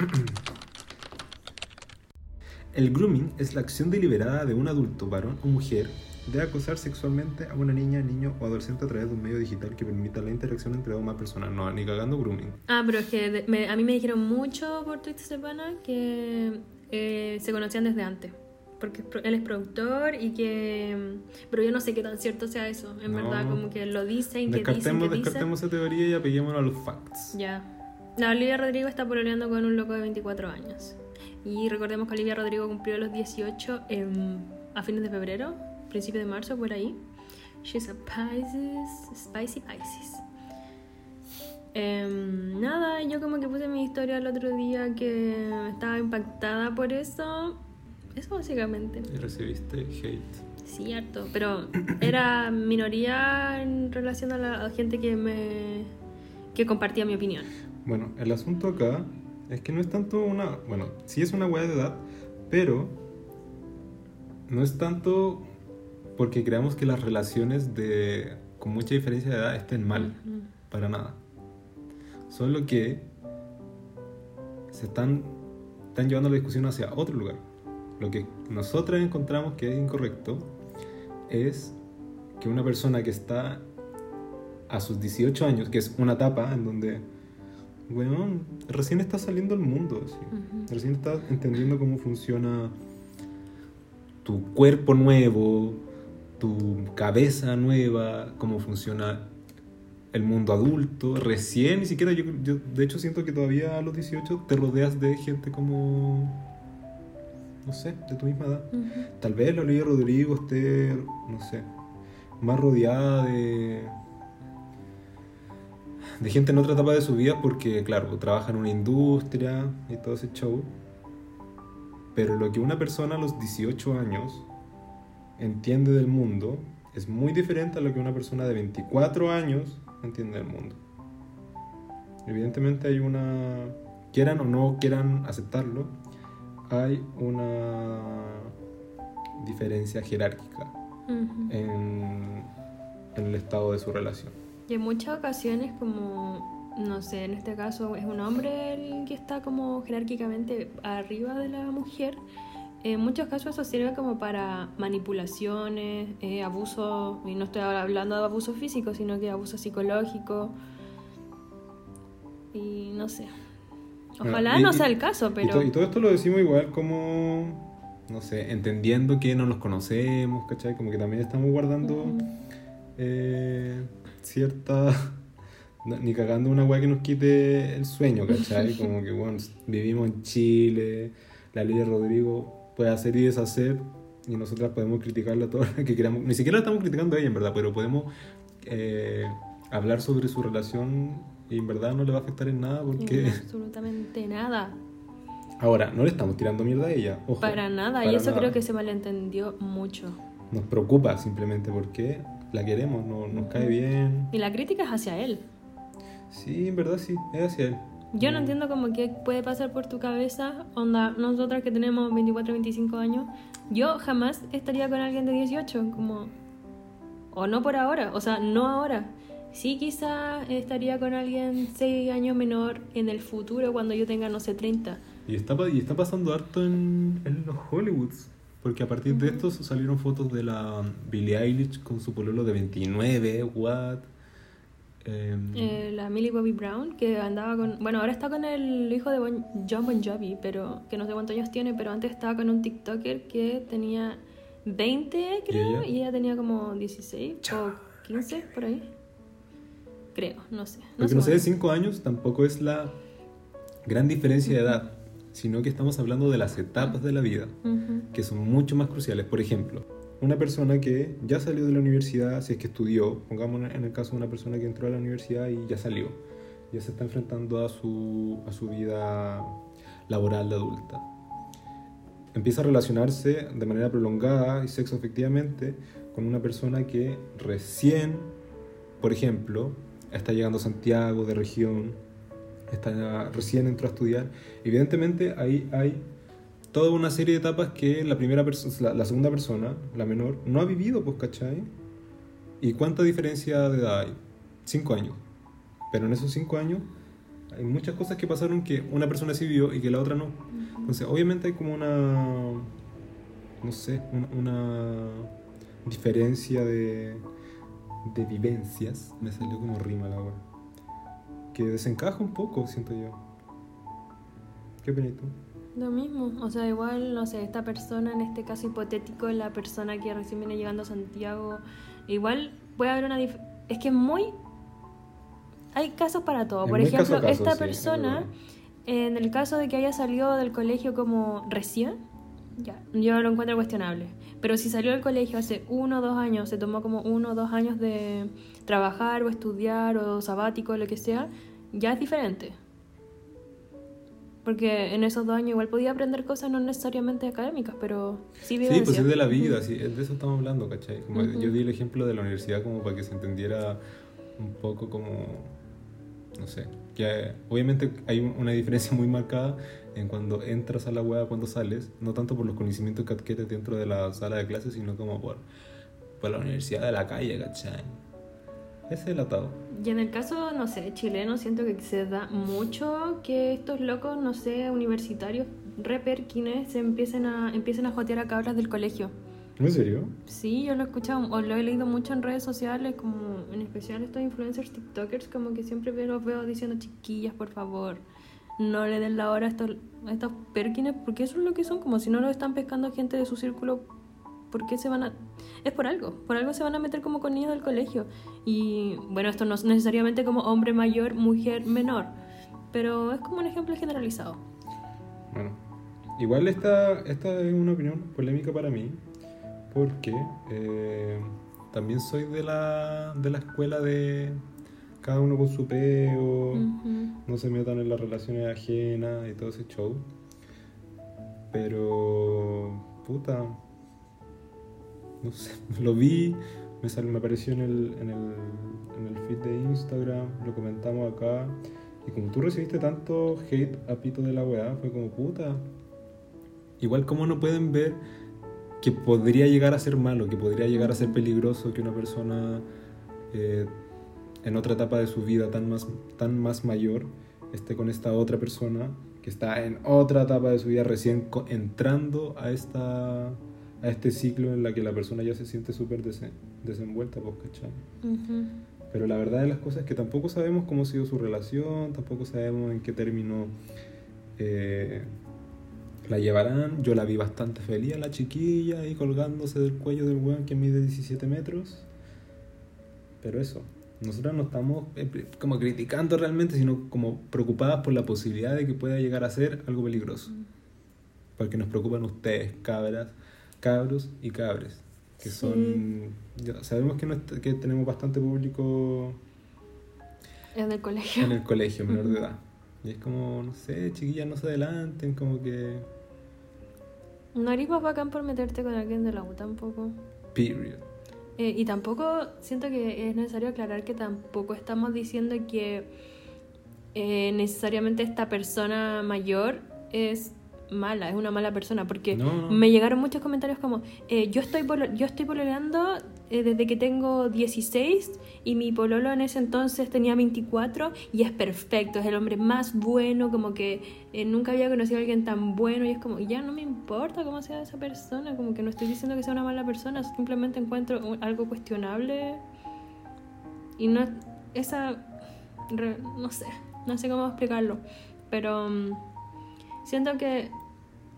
El grooming es la acción deliberada de un adulto, varón o mujer, de acosar sexualmente a una niña, niño o adolescente a través de un medio digital que permita la interacción entre dos o más personas. No, ni cagando grooming. Ah, pero es que de- me- a mí me dijeron mucho por Twitter semana que eh, se conocían desde antes. Porque es pro- él es productor y que... Pero yo no sé qué tan cierto sea eso. En No. verdad, como que lo dicen, que dicen, Descartemos, que descartemos esa teoría y apeguémonos a los facts. dicen. Ya. La Olivia Rodrigo está pololeando con un loco de veinticuatro años. Y recordemos que Olivia Rodrigo cumplió los dieciocho en- a fines de febrero, principio de marzo, por ahí. She's a Pisces, spicy Pisces. Em, nada, yo como que puse mi historia el otro día que estaba impactada por eso. Eso básicamente. Y recibiste hate. Sí, harto. Pero era minoría en relación a la a gente que me que compartía mi opinión. Bueno, el asunto acá es que no es tanto una... Bueno, sí es una hueá de edad, pero no es tanto porque creamos que las relaciones de con mucha diferencia de edad estén mal, Ujú. para nada. Solo que se están, están llevando la discusión hacia otro lugar. Lo que nosotras encontramos que es incorrecto es que una persona que está a sus dieciocho años, que es una etapa en donde, bueno, recién está saliendo al mundo, ¿sí? Ujú. Recién está entendiendo cómo funciona tu cuerpo nuevo, tu cabeza nueva, cómo funciona el mundo adulto, recién, ni siquiera yo, yo de hecho siento que todavía a los dieciocho te rodeas de gente como, no sé, de tu misma edad. Ujú. Tal vez la Olivia Rodrigo esté, no sé, más rodeada de de gente en otra etapa de su vida porque, claro, trabaja en una industria y todo ese show. Pero lo que una persona a los dieciocho años entiende del mundo es muy diferente a lo que una persona de veinticuatro años entiende del mundo. Evidentemente hay una... Quieran o no quieran aceptarlo, hay una diferencia jerárquica Ujú. en, en el estado de su relación. Y en muchas ocasiones, como, no sé, en este caso es un hombre el que está como jerárquicamente arriba de la mujer. En muchos casos eso sirve como para manipulaciones, eh, abuso, y no estoy hablando de abuso físico, sino que abuso psicológico. Y no sé. Ojalá Ah, y- no y- sea el caso, Y, pero... to- y todo esto lo decimos igual como, no sé, entendiendo que no nos conocemos, ¿cachai? Como que también estamos guardando Ujú. eh, cierta... no, ni cagando una weá que nos quite el sueño, ¿cachai? Como que, bueno, vivimos en Chile, la Olivia Rodrigo puede hacer y deshacer y nosotras podemos criticarla todo lo que queramos. Ni siquiera la estamos criticando a ella, en verdad, pero podemos eh, hablar sobre su relación y en verdad no le va a afectar en nada porque... Absolutamente nada. Ahora, no le estamos tirando mierda a ella, ojo. Para nada. para y eso nada. creo que se malentendió mucho. Nos preocupa simplemente porque la queremos, no, nos cae bien. Y la crítica es hacia él. Sí, en verdad sí, es hacia él. Yo no Mm. entiendo como qué puede pasar por tu cabeza, onda, nosotras que tenemos veinticuatro, veinticinco años, yo jamás estaría con alguien de dieciocho, como, o no por ahora, o sea, no ahora. Sí, quizá estaría con alguien seis años menor en el futuro cuando yo tenga, no sé, treinta. Y está, pa- y está pasando harto en, en los Hollywoods. Porque a partir de esto salieron fotos de la Billie Eilish con su pololo de veintinueve, what? Em, Eh, la Millie Bobby Brown, que andaba con... Bueno, ahora está con el hijo de bon, John Bon Jovi, pero que no sé cuántos años tiene, pero antes estaba con un TikToker que tenía veinte, creo, ella? y ella tenía como dieciséis o quince, por ahí. creo, no sé. Porque no sé, de cinco años tampoco es la gran diferencia de edad, sino que estamos hablando de las etapas de la vida, Uh-huh. que son mucho más cruciales. Por ejemplo, una persona que ya salió de la universidad, si es que estudió, pongamos en el caso de una persona que entró a la universidad y ya salió, ya se está enfrentando a su, a su vida laboral de adulta. Empieza a relacionarse de manera prolongada y sexo efectivamente con una persona que recién, por ejemplo, está llegando a Santiago de región, está, recién entró a estudiar. Evidentemente ahí hay toda una serie de etapas que la primera perso- la, la segunda persona, la menor, no ha vivido, pues, ¿cachai? ¿Y cuánta diferencia de edad hay? Cinco años. Pero en esos cinco años hay muchas cosas que pasaron que una persona sí vivió y que la otra no. Entonces, obviamente hay como una, no sé, una, una diferencia de, de vivencias. Me salió como rima la wea. Que desencaja un poco, siento yo. ¿Qué opinas tú? Lo mismo, o sea, igual, no sé, esta persona, en este caso hipotético, la persona que recién viene llegando a Santiago, igual puede haber una dif- es que es muy... Hay casos para todo. Es Por muy ejemplo, caso a caso, esta sí, persona, es verdad. en el caso de que haya salido del colegio como recién, ya, yo lo encuentro cuestionable. Pero si salió del colegio hace uno o dos años, se tomó como uno o dos años de trabajar o estudiar o sabático, lo que sea, ya es diferente. Porque en esos dos años igual podía aprender cosas no necesariamente académicas, pero sí vivencia. Sí, pues es de la vida, sí, es de eso estamos hablando, ¿cachai? Como Ujú. yo di el ejemplo de la universidad como para que se entendiera un poco como, no sé, que obviamente hay un- una diferencia muy marcada en cuando entras a la web, cuando sales, no tanto por los conocimientos que adquieres dentro de la sala de clases, sino como por, por la universidad de la calle, ¿cachai? Ese es el atado. Y en el caso, no sé, chileno, siento que se da mucho que estos locos, no sé, universitarios, reperkines, se empiecen a, empiecen a jotear a cabras del colegio. ¿En serio? Sí, yo lo he escuchado, o lo he leído mucho en redes sociales, como en especial estos influencers tiktokers, como que siempre ve- los veo diciendo, chiquillas, por favor, no le den la hora a estos, a estos perkines, porque eso es lo que son, como si no lo están pescando gente de su círculo, ¿por qué se van a...? Es por algo, por algo se van a meter como con niños del colegio. Y bueno, esto no es necesariamente como hombre mayor, mujer menor, pero es como un ejemplo generalizado. Bueno, igual esta, esta es una opinión polémica para mí, porque eh, también soy de la, de la escuela de cada uno con su peo, Ujú. no se metan en las relaciones ajenas y todo ese show. Pero, puta, no sé, lo vi, me, sal, me apareció en el, en, el, en el feed de Instagram, lo comentamos acá. Y como tú recibiste tanto hate a pito de la weá, fue como puta. Igual como no pueden ver que podría llegar a ser malo, que podría llegar a ser peligroso que una persona eh, en otra etapa de su vida tan más, tan más mayor esté con esta otra persona que está en otra etapa de su vida recién co- entrando a esta a este ciclo en la que la persona ya se siente súper desen- desenvuelta, pues, ¿cachai? Ujú. Pero la verdad de las cosas es que tampoco sabemos cómo ha sido su relación, tampoco sabemos en qué término eh, la llevarán. Yo la vi bastante feliz a la chiquilla ahí colgándose del cuello del weón que mide diecisiete metros. Pero eso, nosotros no estamos eh, como criticando realmente, sino como preocupadas por la posibilidad de que pueda llegar a ser algo peligroso. Porque nos preocupan ustedes, cabras, cabros y cabres. Que Sí. son... ya sabemos que, no est- que tenemos bastante público Es del colegio. en el colegio menor de Ujú. edad. Y es como, no sé, chiquillas, no se adelanten, como que... No eres más bacán por meterte con alguien de la U tampoco. Period. Eh, y tampoco siento que es necesario aclarar que tampoco estamos diciendo que eh, necesariamente esta persona mayor es mala, es una mala persona, porque No, no. me llegaron muchos comentarios como eh, yo estoy polo- yo estoy pololeando eh, desde que tengo dieciséis y mi pololo en ese entonces tenía veinticuatro y es perfecto, es el hombre más bueno, como que eh, nunca había conocido a alguien tan bueno, y es como, ya no me importa cómo sea esa persona, como que no estoy diciendo que sea una mala persona, simplemente encuentro un- algo cuestionable y no esa re- no sé, no sé cómo explicarlo, pero mm, siento que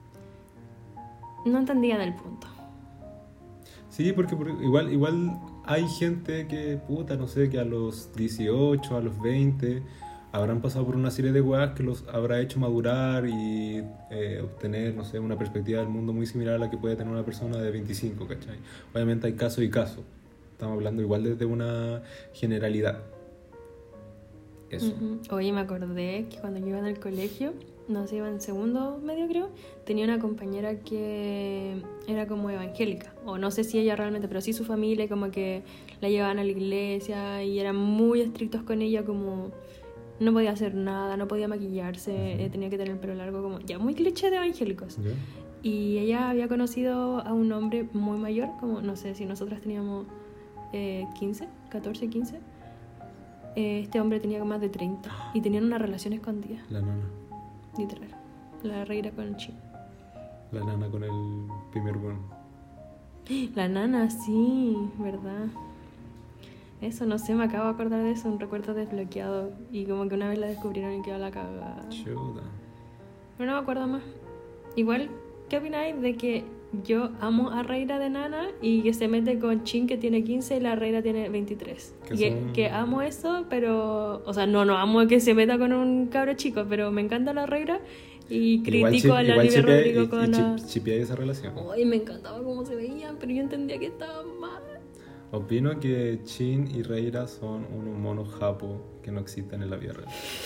no entendían el punto. Sí, porque por- igual, igual hay gente que, puta, no sé, que a los dieciocho, a los veinte habrán pasado por una serie de weas que los habrá hecho madurar y eh, obtener, no sé, una perspectiva del mundo muy similar a la que puede tener una persona de veinticinco, ¿cachai? Obviamente hay caso y caso. Estamos hablando igual desde una generalidad. Eso. Uh-huh. Oye, me acordé que cuando yo iba en el colegio, no sé, iba en segundo medio creo, tenía una compañera que era como evangélica, o no sé si ella realmente, pero sí su familia, como que la llevaban a la iglesia y eran muy estrictos con ella, como no podía hacer nada, no podía maquillarse, uh-huh. eh, tenía que tener el pelo largo, como ya muy cliché de evangélicos. ¿Ya? Y ella había conocido a un hombre muy mayor, como no sé si nosotras teníamos eh, quince, catorce, quince. Este hombre tenía más de treinta y tenían una relación escondida. La nana. Literal. La reina con el chino. La nana con el primer bueno. La nana, sí, verdad. Eso, no sé, me acabo de acordar de eso, un recuerdo desbloqueado. Y como que una vez la descubrieron y quedó la cagada. Chuta. Pero no me acuerdo más. Igual, ¿qué opináis de que yo amo a Reira de nana y que se mete con Chin que tiene quince y la Reira tiene veintitrés? Que, son... que amo eso, pero... O sea, no, no amo que se meta con un cabro chico, pero me encanta la Reira y critico chip, a la Olivia Rodrigo y, con... Y la... chip, chipeáis esa relación. Ay, me encantaba cómo se veían, pero yo entendía que estaban mal. Opino que Chin y Reira son unos monos japo que no existen en la vida real.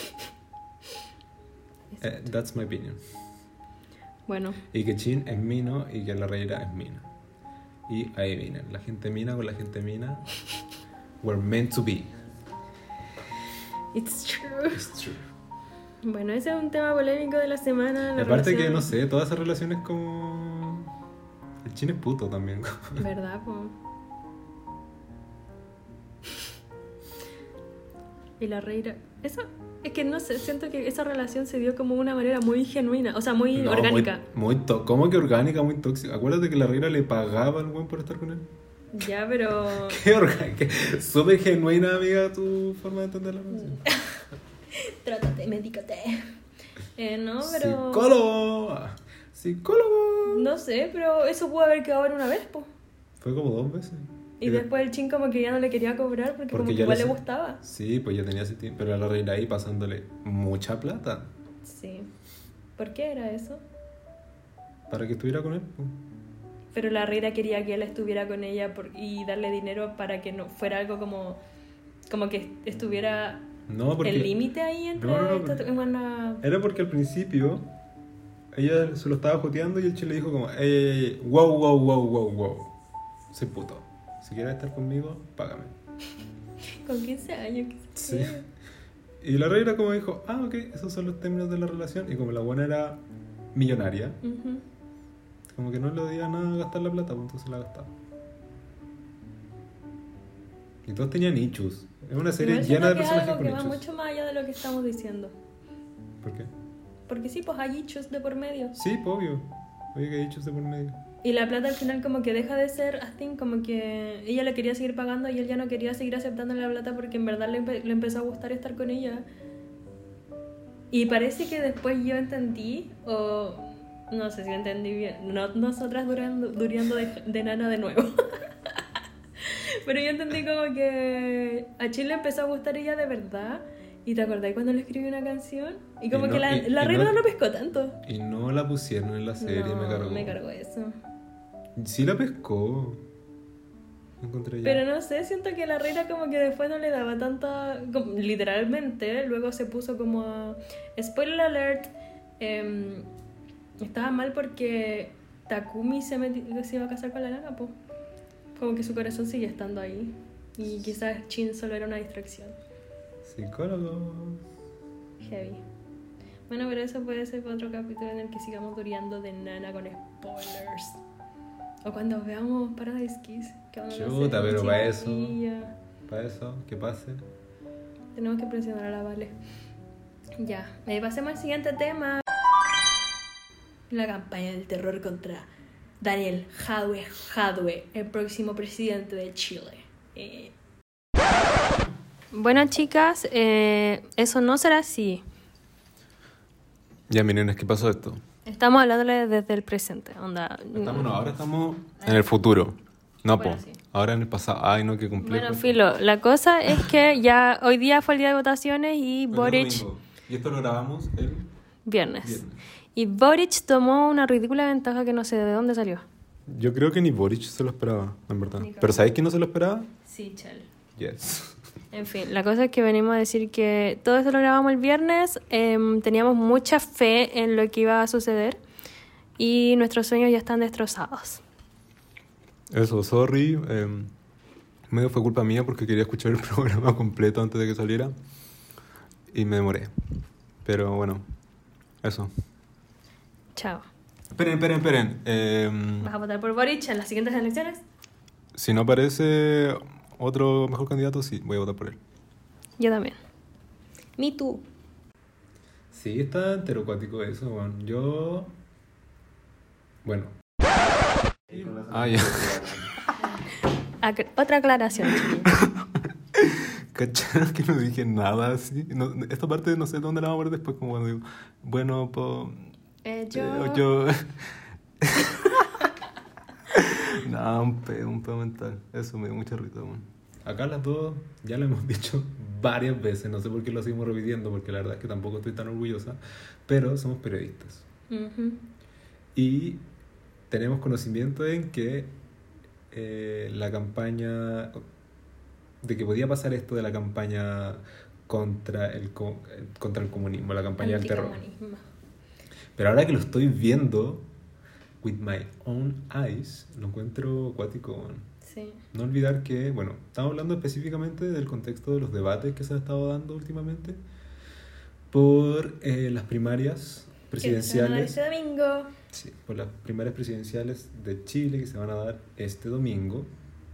eh, that's my opinion. Bueno. Y que Chin es mino y que la Reira es mina. Y ahí vienen, la gente mina con la gente mina. We're meant to be. It's true. It's true. Bueno, ese es un tema polémico de la semana. La aparte relación... que, no sé, todas esas relaciones como... El Chin es puto también. ¿Verdad, po? Y la Reira... Eso... Es que no sé, siento que esa relación se dio como de una manera muy genuina, o sea, muy no, orgánica. Muy, muy to- ¿Cómo que orgánica? Muy tóxica. Acuérdate que la Reina le pagaba al buen por estar con él. Ya, pero... Qué orgánica. Súper genuina, amiga, tu forma de entender la relación. Trátate, medícate. Eh, no, pero... ¡Psicólogo! ¡Psicólogo! No sé, pero eso pudo haber quedado en una vez, po. Fue como dos veces. Y después el chin como que ya no le quería cobrar porque, porque como que igual le gustaba. Sí, pues ya tenía ese tiempo. Pero a la Reina ahí pasándole mucha plata. Sí. ¿Por qué era eso? Para que estuviera con él. Pues. Pero la Reina quería que él estuviera con ella por, y darle dinero para que no fuera algo como, como que estuviera no, porque, el límite ahí entre... No, no, no, esta, una... Era porque al principio ella se lo estaba joteando y el chile le dijo como, ey, ey, ey, wow, wow, wow, wow, wow. Soy puto. Si quieres estar conmigo, págame. Con quince años. Sí. Y la Reina como dijo, ah, ok, esos son los términos de la relación. Y como la buena era millonaria, uh-huh. como que no le dio nada gastar la plata, pues entonces la gastaba. Y todos tenían nichos. Es una serie llena de personajes con nichos. Es algo que va mucho más allá de lo que estamos diciendo. ¿Por qué? Porque sí, pues hay nichos de por medio. Sí, pues obvio. Obvio que hay nichos de por medio. Y la plata al final como que deja de ser así, como que ella le quería seguir pagando y él ya no quería seguir aceptando la plata porque en verdad le, empe- le empezó a gustar estar con ella. Y parece que después yo entendí, o no sé si entendí bien, no, nosotras durando, durando de, de nana de nuevo. Pero yo entendí como que a Chin le empezó a gustar ella de verdad. ¿Y te acordás cuando le escribí una canción? Y como y no, que la, y, la y Reina no, no lo pescó tanto. Y no la pusieron en la serie, no, me cargó. me cargó eso. Sí la pescó. Encontré ya. Pero no sé, siento que la Reina como que después no le daba tanta... Como, literalmente, luego se puso como a... Spoiler alert. Eh, estaba mal porque Takumi se, meti- se iba a casar con la nana, pues. Como que su corazón sigue estando ahí. Y quizás Chin solo era una distracción. Psicólogo. Heavy. Bueno, pero eso puede ser otro capítulo en el que sigamos duriando de nana con spoilers. O cuando veamos Paradise Kiss. Que vamos Chuta, a hacer pero para eso. chiquilla. Para eso, que pase. Tenemos que presionar a la Vale. Ya, eh, pasemos al siguiente tema. La campaña del terror contra Daniel Jadwe Jadwe, el próximo presidente de Chile. Eh. Bueno, chicas, eh, eso no será así. Ya, miren, ¿qué pasó esto? Estamos hablándole desde el presente. Onda, estamos, no, ahora estamos en el futuro. No, bueno, po. Sí. ahora en el pasado. Ay, no, qué complejo. Bueno, filo, la cosa es que ya hoy día fue el día de votaciones y Hoy es Boric... domingo. Y esto lo grabamos el Viernes. viernes. Y Boric tomó una ridícula ventaja que no sé de dónde salió. Yo creo que ni Boric se lo esperaba, en verdad. Ni ¿Pero sabéis quién no se lo esperaba? Sí, chel. Yes. En fin, la cosa es que venimos a decir que todo esto lo grabamos el viernes, em, teníamos mucha fe en lo que iba a suceder y nuestros sueños ya están destrozados. Eso, sorry. Eh, medio fue culpa mía porque quería escuchar el programa completo antes de que saliera. Y me demoré. Pero bueno, eso. Chao. Esperen, esperen, esperen. Eh, ¿Vas a votar por Boric en las siguientes elecciones? si no aparece otro mejor candidato, sí, voy a votar por él. Yo también. Me too. Sí, está enterocuático eso, bueno. Yo... Bueno. Ah, ya. Ac- otra aclaración, chiquillos. ¿Cacharon que no dije nada así? No, esta parte no sé dónde la vamos a ver después, como cuando digo, bueno, pues... Eh, yo... Eh, yo... no, un pedo, un pedo mental. Eso me dio mucha risa, man. Acá las dos ya lo hemos dicho varias veces, no sé por qué lo seguimos repitiendo, porque la verdad es que tampoco estoy tan orgullosa, pero somos periodistas. Ujú. Y tenemos conocimiento en que eh, la campaña, de que podía pasar esto de la campaña contra el, co- contra el comunismo, la campaña del terror. Anticomunismo. Pero ahora que lo estoy viendo with my own eyes, lo encuentro acuático, man. Sí. No olvidar que, bueno, estamos hablando específicamente del contexto de los debates que se han estado dando últimamente por eh, las primarias Que se van a dar presidenciales. este domingo. Sí, por las primarias presidenciales de Chile que se van a dar este domingo.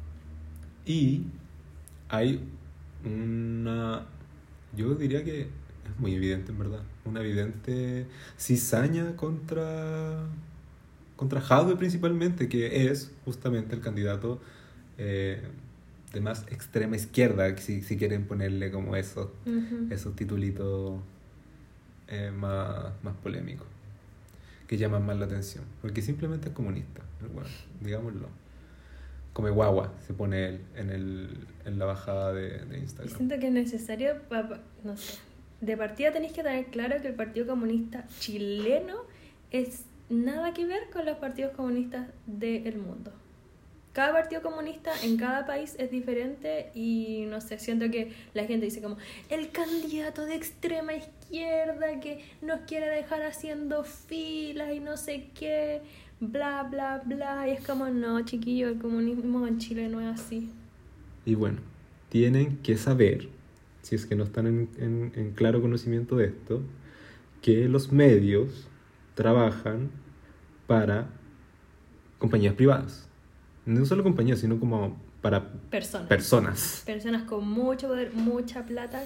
Y hay una, yo diría que es muy evidente en verdad, una evidente cizaña contra, contra Jadwe principalmente, que es justamente el candidato eh, de más extrema izquierda, si, si quieren ponerle como eso, Ujú. esos titulitos eh, más, más polémicos, que llaman más la atención, porque simplemente es comunista, bueno, digámoslo. Come guagua, se pone él en, el, en la bajada de, de Y Instagram. siento que es necesario, pa- pa- no sé, de partida tenéis que tener claro que el Partido Comunista chileno es nada que ver con los partidos comunistas del mundo. Cada partido comunista en cada país es diferente y no sé, siento que la gente dice como el candidato de extrema izquierda que nos quiere dejar haciendo filas y no sé qué, bla, bla, bla. Y es como, no, chiquillo, el comunismo en Chile no es así. Y bueno, tienen que saber, si es que no están en, en, en claro conocimiento de esto, que los medios trabajan para compañías privadas. No solo compañías, sino como para Personas. personas. Personas con mucho poder, mucha plata.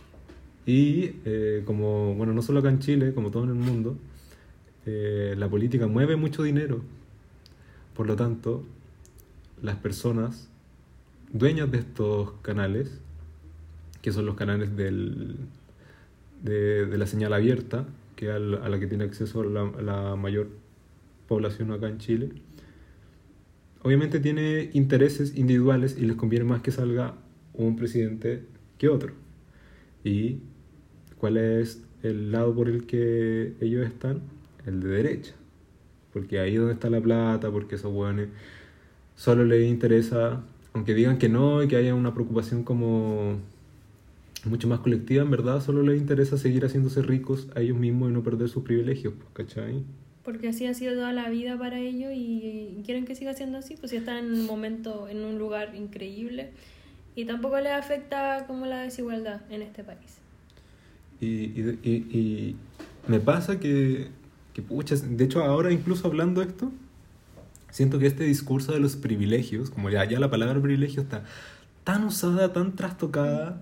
Y eh, como, bueno, no solo acá en Chile, como todo en el mundo, eh, la política mueve mucho dinero. Por lo tanto, las personas dueñas de estos canales, que son los canales del, de, de la señal abierta, que es a la, a la que tiene acceso la, la mayor población acá en Chile, obviamente tiene intereses individuales y les conviene más que salga un presidente que otro. ¿Y cuál es el lado por el que ellos están? El de derecha. Porque ahí es donde está la plata, porque esos hueones solo les interesa, aunque digan que no y que haya una preocupación como mucho más colectiva, en verdad solo les interesa seguir haciéndose ricos a ellos mismos y no perder sus privilegios, ¿cachai? Porque así ha sido toda la vida para ellos y quieren que siga siendo así, pues ya están en un momento, en un lugar increíble y tampoco les afecta como la desigualdad en este país. Y, y, y, y me pasa que, que, pucha, de hecho ahora incluso hablando de esto, siento que este discurso de los privilegios, como ya, ya la palabra privilegio está tan usada, tan trastocada,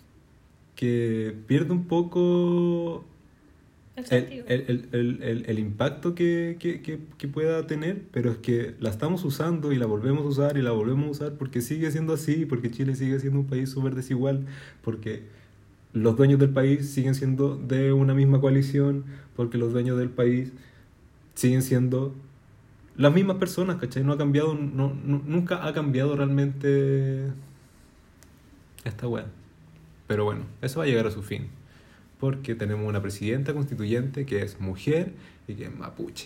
que pierde un poco el, el, el, el, el, el impacto que, que, que, que pueda tener, pero es que la estamos usando y la volvemos a usar y la volvemos a usar porque sigue siendo así, porque Chile sigue siendo un país súper desigual, porque los dueños del país siguen siendo de una misma coalición, porque los dueños del país siguen siendo las mismas personas, ¿cachai? No ha cambiado, no, no- nunca ha cambiado realmente esta weá. Pero bueno, eso va a llegar a su fin. Porque tenemos una presidenta constituyente que es mujer y que es mapuche.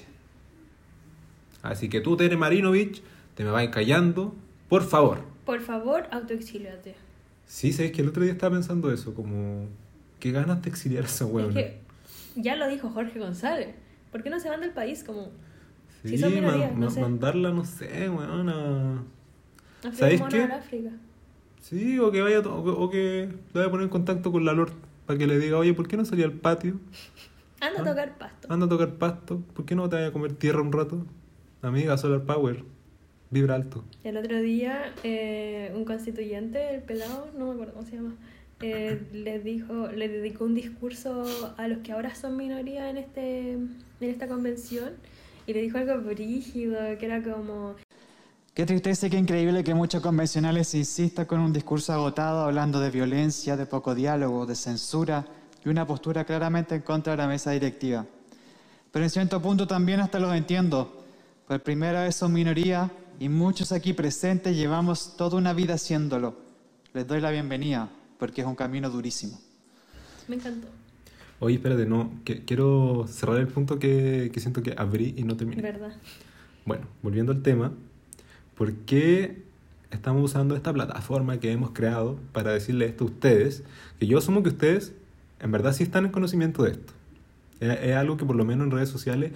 Así que tú, Tere Marinovich, te me vas callando, por favor. Por favor, autoexiliate. Sí, sabes que el otro día estaba pensando eso, como... ¿Qué ganas de exiliar a esa weona? Es que ya lo dijo Jorge González. ¿Por qué no se van del país? Como Sí, si son minorías, ma- no ma- sé. mandarla, no sé, weón, a... a ¿Sabes mono qué? al África. Sí, o que vaya, o que, o que le vaya a poner en contacto con la Lord para que le diga, oye, ¿por qué no salí al patio? Anda Ah. a tocar pasto. Anda a tocar pasto, ¿por qué no te vayas a comer tierra un rato? Amiga, Solar Power, vibra alto. El otro día, eh, un constituyente, el pelado, no me acuerdo cómo se llama, eh, le dijo, le dedicó un discurso a los que ahora son minoría en este, en esta convención, y le dijo algo brígido, que era como, Qué tristeza y qué increíble que muchos convencionales insistan con un discurso agotado hablando de violencia, de poco diálogo, de censura y una postura claramente en contra de la mesa directiva. Pero en cierto punto también hasta los entiendo. Por primera vez son minoría y muchos aquí presentes llevamos toda una vida haciéndolo. Les doy la bienvenida porque es un camino durísimo. me encantó, Oye, espérate, no, que, quiero cerrar el punto que, que siento que abrí y no terminé. ¿verdad? Bueno, volviendo al tema, ¿por qué estamos usando esta plataforma que hemos creado para decirle esto a ustedes? Que yo asumo que ustedes en verdad sí están en conocimiento de esto. Es, es algo que por lo menos en redes sociales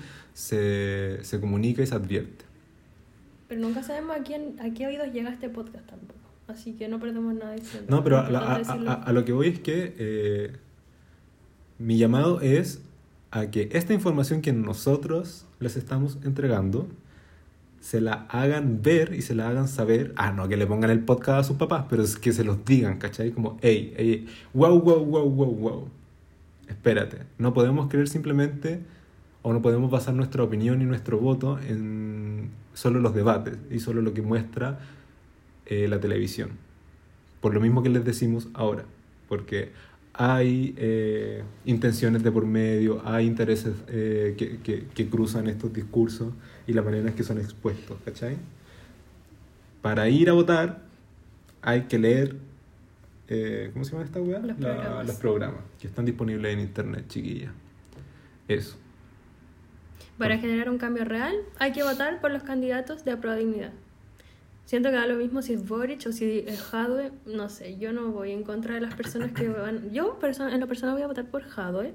se, se comunica y se advierte. Pero nunca sabemos a quién, a qué oídos llega este podcast tampoco, así que no perdemos nada diciendo. No, pero a, Es la- a- importante a- decirlo. a lo que voy es que eh, mi llamado es a que esta información que nosotros les estamos entregando se la hagan ver y se la hagan saber. Ah, no, que le pongan el podcast a sus papás, pero es que se los digan, ¿cachai? Como, hey, hey, wow, wow, wow, wow, wow. Espérate, no podemos creer simplemente o no podemos basar nuestra opinión y nuestro voto en solo los debates y solo lo que muestra eh, la televisión. Por lo mismo que les decimos ahora, porque hay eh, intenciones de por medio, hay intereses eh, que, que, que cruzan estos discursos y la manera en que son expuestos, ¿cachai? Para ir a votar hay que leer, eh, ¿cómo se llama esta weá? Los La- programas. los programas que están disponibles en internet, chiquilla. Eso. Para generar un cambio real, hay que votar por los candidatos de aprueba dignidad. Siento que da lo mismo si es Boric o si es Jadwe, no sé, yo no voy en contra de las personas que van... Yo perso- en lo personal voy a votar por Jadwe,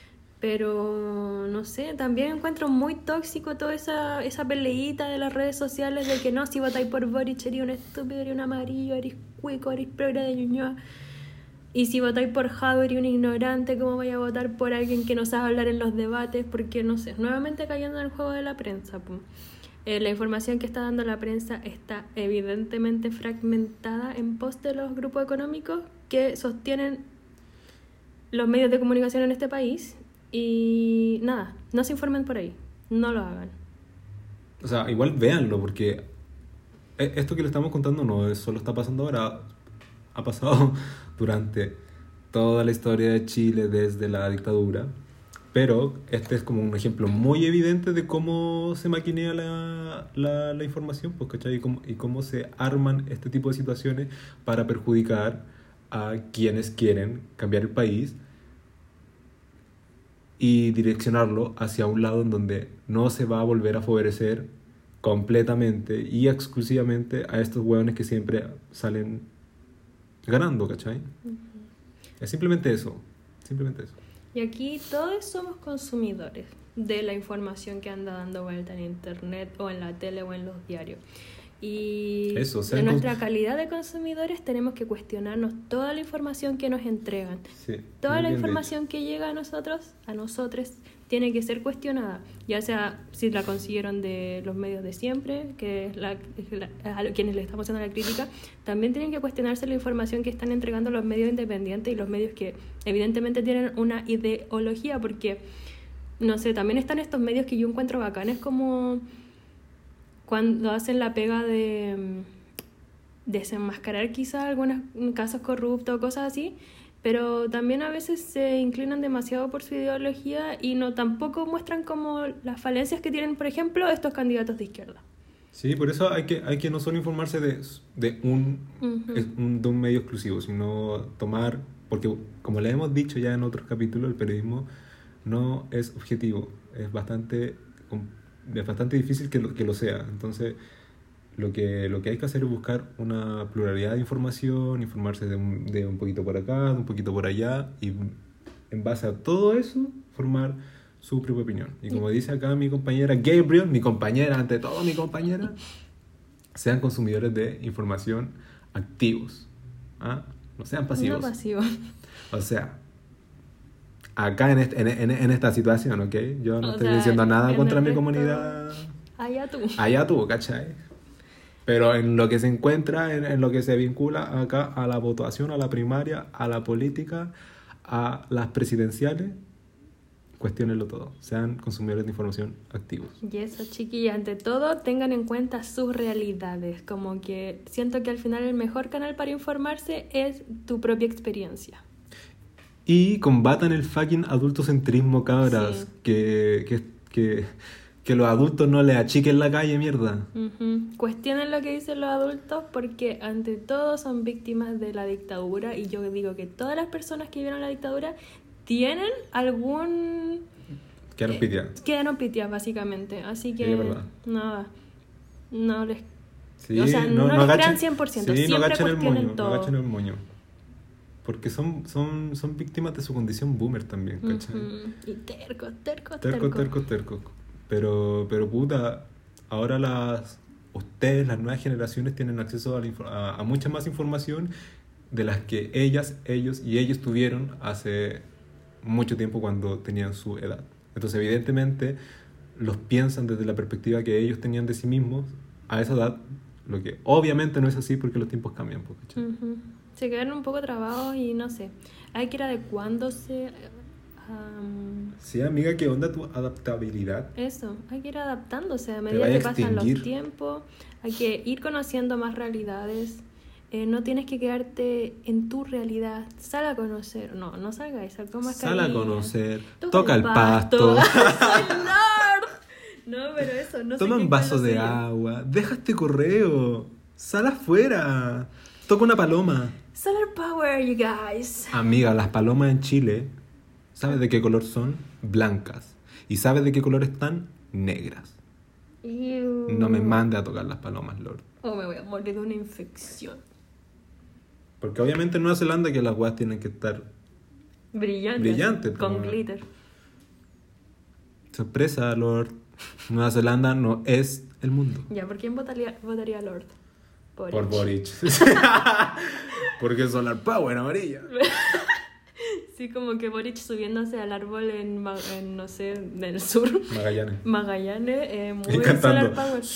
pero no sé, también encuentro muy tóxico toda esa, esa peleita de las redes sociales de que no, si votáis por Boric eres un estúpido, eres un amarillo, eres cuico, eres progre de Ñuñoa. Y si votáis por Jadwe eres un ignorante, ¿cómo vais a votar por alguien que no sabe hablar en los debates? Porque no sé, nuevamente cayendo en el juego de la prensa, pues. Eh, la información que está dando la prensa está evidentemente fragmentada en pos de los grupos económicos que sostienen los medios de comunicación en este país. Y nada, no se informen por ahí, no lo hagan. O sea, igual véanlo, porque e- esto que le estamos contando no es- solo está pasando ahora, ha pasado durante toda la historia de Chile desde la dictadura, pero este es como un ejemplo muy evidente de cómo se maquinea la, la, la información, pues, ¿cachai? Y cómo, y cómo se arman este tipo de situaciones para perjudicar a quienes quieren cambiar el país y direccionarlo hacia un lado en donde no se va a volver a favorecer completamente y exclusivamente a estos hueones que siempre salen ganando, ¿cachai? Es simplemente eso, simplemente eso. Y aquí todos somos consumidores de la información que anda dando vuelta en internet o en la tele o en los diarios. Y Eso, ser en cons- nuestra calidad de consumidores tenemos que cuestionarnos toda la información que nos entregan. Sí, Toda muy la bien información que llega a nosotros, a nosotros, tiene que ser cuestionada, ya sea si la consiguieron de los medios de siempre, que es la, es la- a lo- quienes le estamos haciendo la crítica, también tienen que cuestionarse la información que están entregando los medios independientes y los medios que evidentemente tienen una ideología, porque, no sé, también están estos medios que yo encuentro bacanes como cuando hacen la pega de mm, desenmascarar quizás algunos casos corruptos o cosas así, pero también a veces se inclinan demasiado por su ideología y no tampoco muestran como las falencias que tienen, por ejemplo, estos candidatos de izquierda. Sí, por eso hay que, hay que no solo informarse de, de, un, Ujú. es un, de un medio exclusivo, sino tomar, porque como le hemos dicho ya en otros capítulos, el periodismo no es objetivo, es bastante, es bastante difícil que lo, que lo sea. Entonces, lo que, lo que hay que hacer es buscar una pluralidad de información, informarse de un, de un poquito por acá, de un poquito por allá, y en base a todo eso, formar su propia opinión. Y como dice acá mi compañera Gabriel, mi compañera, ante todo mi compañera, sean consumidores de información activos. ¿Ah? No sean pasivos. No pasivo. O sea, acá en, este, en, en, en esta situación, ¿ok? Yo no O estoy sea, diciendo nada en contra el mi resto- comunidad. Allá tú. Allá tú, ¿cachai? Pero en lo que se encuentra, en, en lo que se vincula acá a la votación, a la primaria, a la política, a las presidenciales, cuestionenlo todo. Sean consumidores de información activos. Y eso, chiquillas, ante todo, tengan en cuenta sus realidades. Como que siento que al final el mejor canal para informarse es tu propia experiencia. Y combatan el fucking adultocentrismo, cabras. Sí. Que, que, que, que los adultos no le achiquen la calle, mierda. Ujú. Cuestionen lo que dicen los adultos porque ante todo son víctimas de la dictadura y yo digo que todas las personas que vivieron la dictadura tienen algún... Quedaron eh, piteadas. Quedaron piteadas básicamente, así que Sí, es verdad. nada, no les... Sí, o sea, no, les agachen- crean cien por ciento, sí, no siempre agachen el cuestionen moño, todo. no agachen el moño. Porque son, son, son víctimas de su condición boomer también, ¿cachai? Ujú. Y tercos, tercos, Terco, tercos. terco, terco. Pero, pero puta, ahora las ustedes, las nuevas generaciones, tienen acceso a, la infor- a, a mucha más información de las que ellas, ellos y ellos tuvieron hace mucho tiempo cuando tenían su edad. Entonces, evidentemente, los piensan desde la perspectiva que ellos tenían de sí mismos a esa edad, lo que obviamente no es así porque los tiempos cambian, pues, ¿cachai? Ujú. Se quedaron un poco trabados y no sé, hay que ir adecuándose. am, Sí, amiga, ¿qué onda tu adaptabilidad? Eso, hay que ir adaptándose a Te medida vaya que a pasan los extinguir. tiempos, hay que ir conociendo más realidades. Eh, no tienes que quedarte en tu realidad, sal a conocer, no, no salgas, sal con Sal a mascarilla. conocer, toca el pasto, Soy nerd. No, pero eso, no sé toma qué un vaso cuál de lo suyo. agua, deja este correo, sal afuera, toca una paloma. Solar power, you guys. Amiga, las palomas en Chile, ¿sabes de qué color son? Blancas. ¿Y sabes de qué color están? Negras. Ew. No me mande a tocar las palomas, Lord. O me voy a morir de una infección. Porque obviamente en Nueva Zelanda que las weas tienen que estar Brillante. Brillante, Con pues. glitter. sorpresa, Lord. Nueva Zelanda no es el mundo. Ya, ¿por quién votaría, votaría Lord? Boric. Por Boric. Porque Solar Power amarilla. Sí, como que Boric subiéndose al árbol en, Ma- en no sé, del sur. Magallanes. Magallanes, eh, muy Y cantando Solar Power.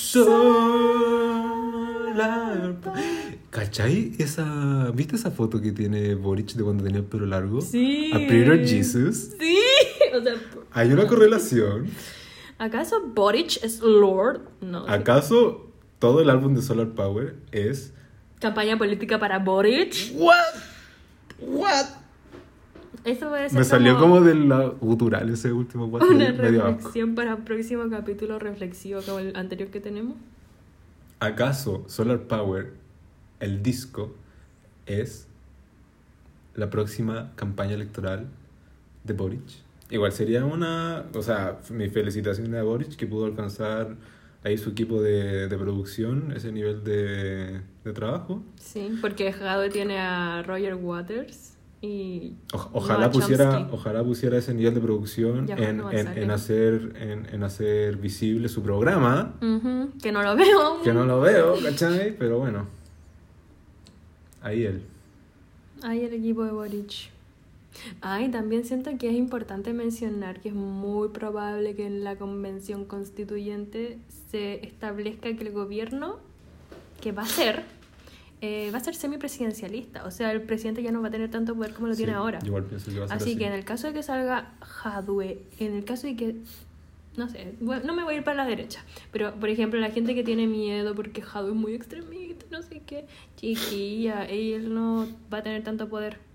Solar Power. ¿Cachai? Esa, ¿viste esa foto que tiene Boric de cuando tenía el pelo largo? Sí. A Peter Jesus. Sí. O sea, Hay una correlación. ¿acaso Boric es Lord? No. sí. ¿Acaso todo el álbum de Solar Power es Campaña política para Boric. What? What? Eso puede ser Me salió como de la gutural ese último what una medio asco. reflexión para un próximo capítulo reflexivo como el anterior que tenemos. ¿Acaso Solar Power, el disco, es la próxima campaña electoral de Boric? Igual sería una... O sea, mi felicitación a Boric que pudo alcanzar ahí su equipo de, de producción, ese nivel de, de trabajo. Sí, porque Jadwe tiene a Roger Waters y O- ojalá, Noah pusiera, Chomsky. ojalá pusiera ese nivel de producción Ya, Juan en, no en, sale. en, hacer, en, en hacer visible su programa. Ujú, que no lo veo aún. Que no lo veo, ¿cachai? Pero bueno. Ahí él. Ay, el equipo de Boric. Ay, también siento que es importante mencionar que es muy probable que en la convención constituyente se establezca que el gobierno que va a ser eh, va a ser semipresidencialista. O sea, el presidente ya no va a tener tanto poder como lo tiene Sí, ahora. yo igual pienso que va a ser Así así. que en el caso de que salga Jadwe, en el caso de que, no sé, bueno, no me voy a ir para la derecha, pero por ejemplo la gente que tiene miedo porque Jadwe es muy extremista, no sé qué, chiquilla, él no va a tener tanto poder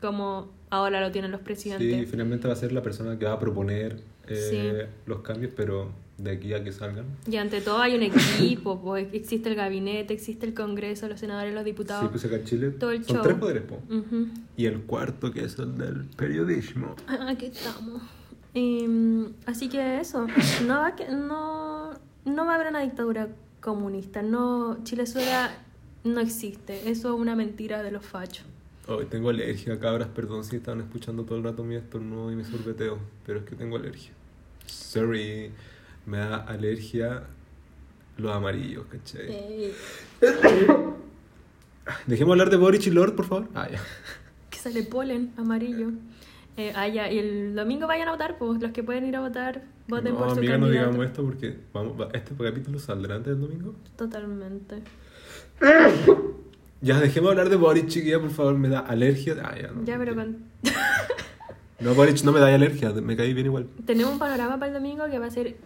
como ahora lo tienen los presidentes. Sí, finalmente va a ser la persona que va a proponer eh, Sí. los cambios, pero de aquí a que salgan. Y ante todo hay un equipo, pues existe el gabinete, existe el Congreso, los senadores, los Sí, diputados. pues acá en Chile Todo el son show. tres poderes, po. Ujú. Y el cuarto, que es el del periodismo. Ah, aquí estamos. Em, así que eso, no va, a que- no, no va a haber una dictadura comunista. No, Chilezuela no existe. Eso es una mentira de los fachos. Hoy tengo alergia, cabras, perdón si estaban escuchando todo el rato mi estornudo y mi sorbeteo, pero es que tengo alergia. Sorry, me da alergia los amarillos, ¿cachai? Eh, Dejemos hablar de Boric y Lord, por favor. Ah, ya. que sale polen amarillo. Eh, ah, ya, y el domingo vayan a votar, pues los que pueden ir a votar, voten No, por su amiga, no candidato. digamos esto porque vamos, va- este capítulo saldrá antes del domingo. Totalmente. Ya, dejemos hablar de Boric, chiquilla, por favor, me da alergia. Ah, ya, no. Ya, pero con... No, Boric, no me da alergia, me caí bien igual. tenemos un panorama para el domingo que va a ser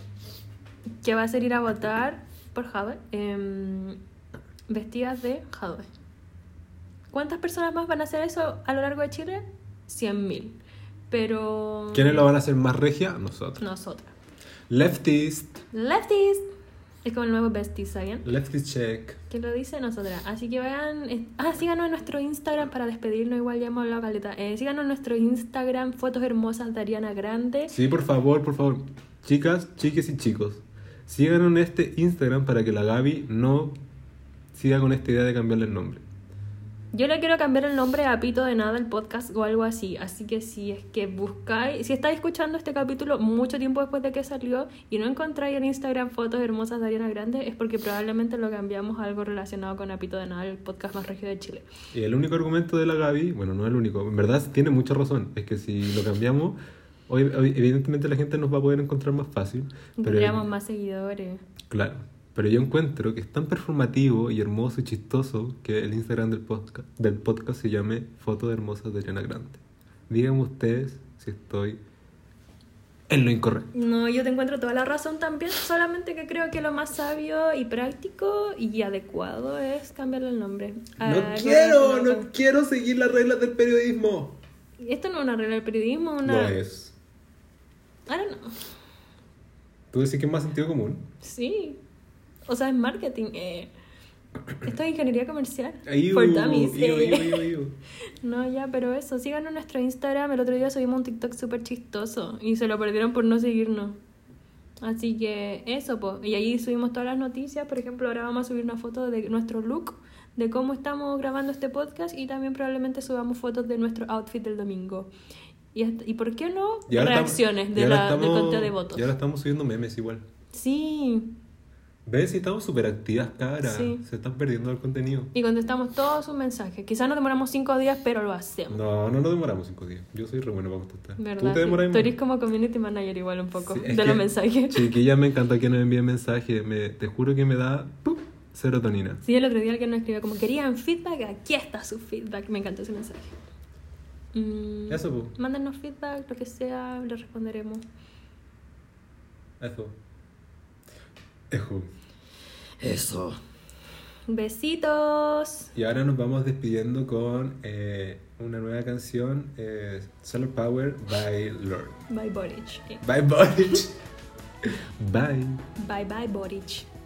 que va a ser ir a votar por Jadwe, em, vestidas de Jadwe. ¿Cuántas personas más van a hacer eso a lo largo de Chile? cien mil. Pero ¿Quiénes lo van a hacer más regia? Nosotros. nosotras. Leftist. Lefties. Es como el nuevo besties, ¿saben? Leftist check. Que lo dice nosotras. Así que vayan. eh, Ah, síganos en nuestro Instagram para despedirnos. Igual ya hemos hablado caleta. Eh, síganos en nuestro Instagram, fotos hermosas de Ariana Grande. Sí, por favor, por favor. Chicas, chiques y chicos, síganos en este Instagram para que la Gaby no siga con esta idea de cambiarle el nombre. Yo le quiero cambiar el nombre a Pito de Nada, el podcast o algo así. Así que si es que buscáis, si estáis escuchando este capítulo mucho tiempo después de que salió y no encontráis en Instagram fotos hermosas de Ariana Grande, es porque probablemente lo cambiamos a algo relacionado con A Pito de Nada, el podcast más regio de Chile. Y el único argumento de la Gaby, bueno, no es el único, en verdad tiene mucha razón, es que si lo cambiamos, hoy, hoy, evidentemente la gente nos va a poder encontrar más fácil. Pero Tendríamos más seguidores. Claro, pero yo encuentro que es tan performativo y hermoso y chistoso que el Instagram del podcast, del podcast se llame Fotos Hermosas de Ariana Grande. Díganme ustedes si estoy en lo incorrecto. No, yo te encuentro toda la razón también, solamente que creo que lo más sabio y práctico y adecuado es cambiarle el nombre. No Ah, quiero, relacionado no quiero seguir las reglas del periodismo. con- Esto no es una regla del periodismo, una... No es. I don't know. ¿Tú decís que es más sentido común? Sí. O sea, es marketing. Eh. Esto es ingeniería comercial. Iu, For dummies. iu, eh. iu, iu, iu. No, ya, pero eso. Síganos en nuestro Instagram. El otro día subimos un TikTok súper chistoso. Y se lo perdieron por no seguirnos. Así que eso, pues. Y ahí subimos todas las noticias. Por ejemplo, ahora vamos a subir una foto de nuestro look. De cómo estamos grabando este podcast. Y también probablemente subamos fotos de nuestro outfit del domingo. Y, hasta- ¿y por qué no? Y ahora Reacciones estamos- de y ahora la, del estamos- conteo de votos. Y ahora estamos subiendo memes igual. Sí. ¿Ves? Si estamos súper activas, cara. Sí. Se están perdiendo el contenido. Y contestamos todos sus mensajes. Quizás nos demoramos cinco días, pero lo hacemos. No, no nos demoramos cinco días. Yo soy re bueno para contestar. ¿Verdad? Tú te demoras Sí. más. Tú eres como community manager igual un poco Sí, de es los que- mensajes. Chiquilla, me encanta que nos envíen mensajes. Me, te juro que me da ¡pum! Serotonina. Sí, el otro día alguien nos escribió como querían feedback, aquí está su feedback. Me encantó ese mensaje. Mm, Eso, pues. Mándenos feedback, lo que sea, le responderemos. Eso. Ejo. Eso. Besitos. Y ahora nos vamos despidiendo con eh, una nueva canción, eh, Solar Power by Lord. Bye, Boric. Bye, Boric. Bye. Bye, bye, Boric.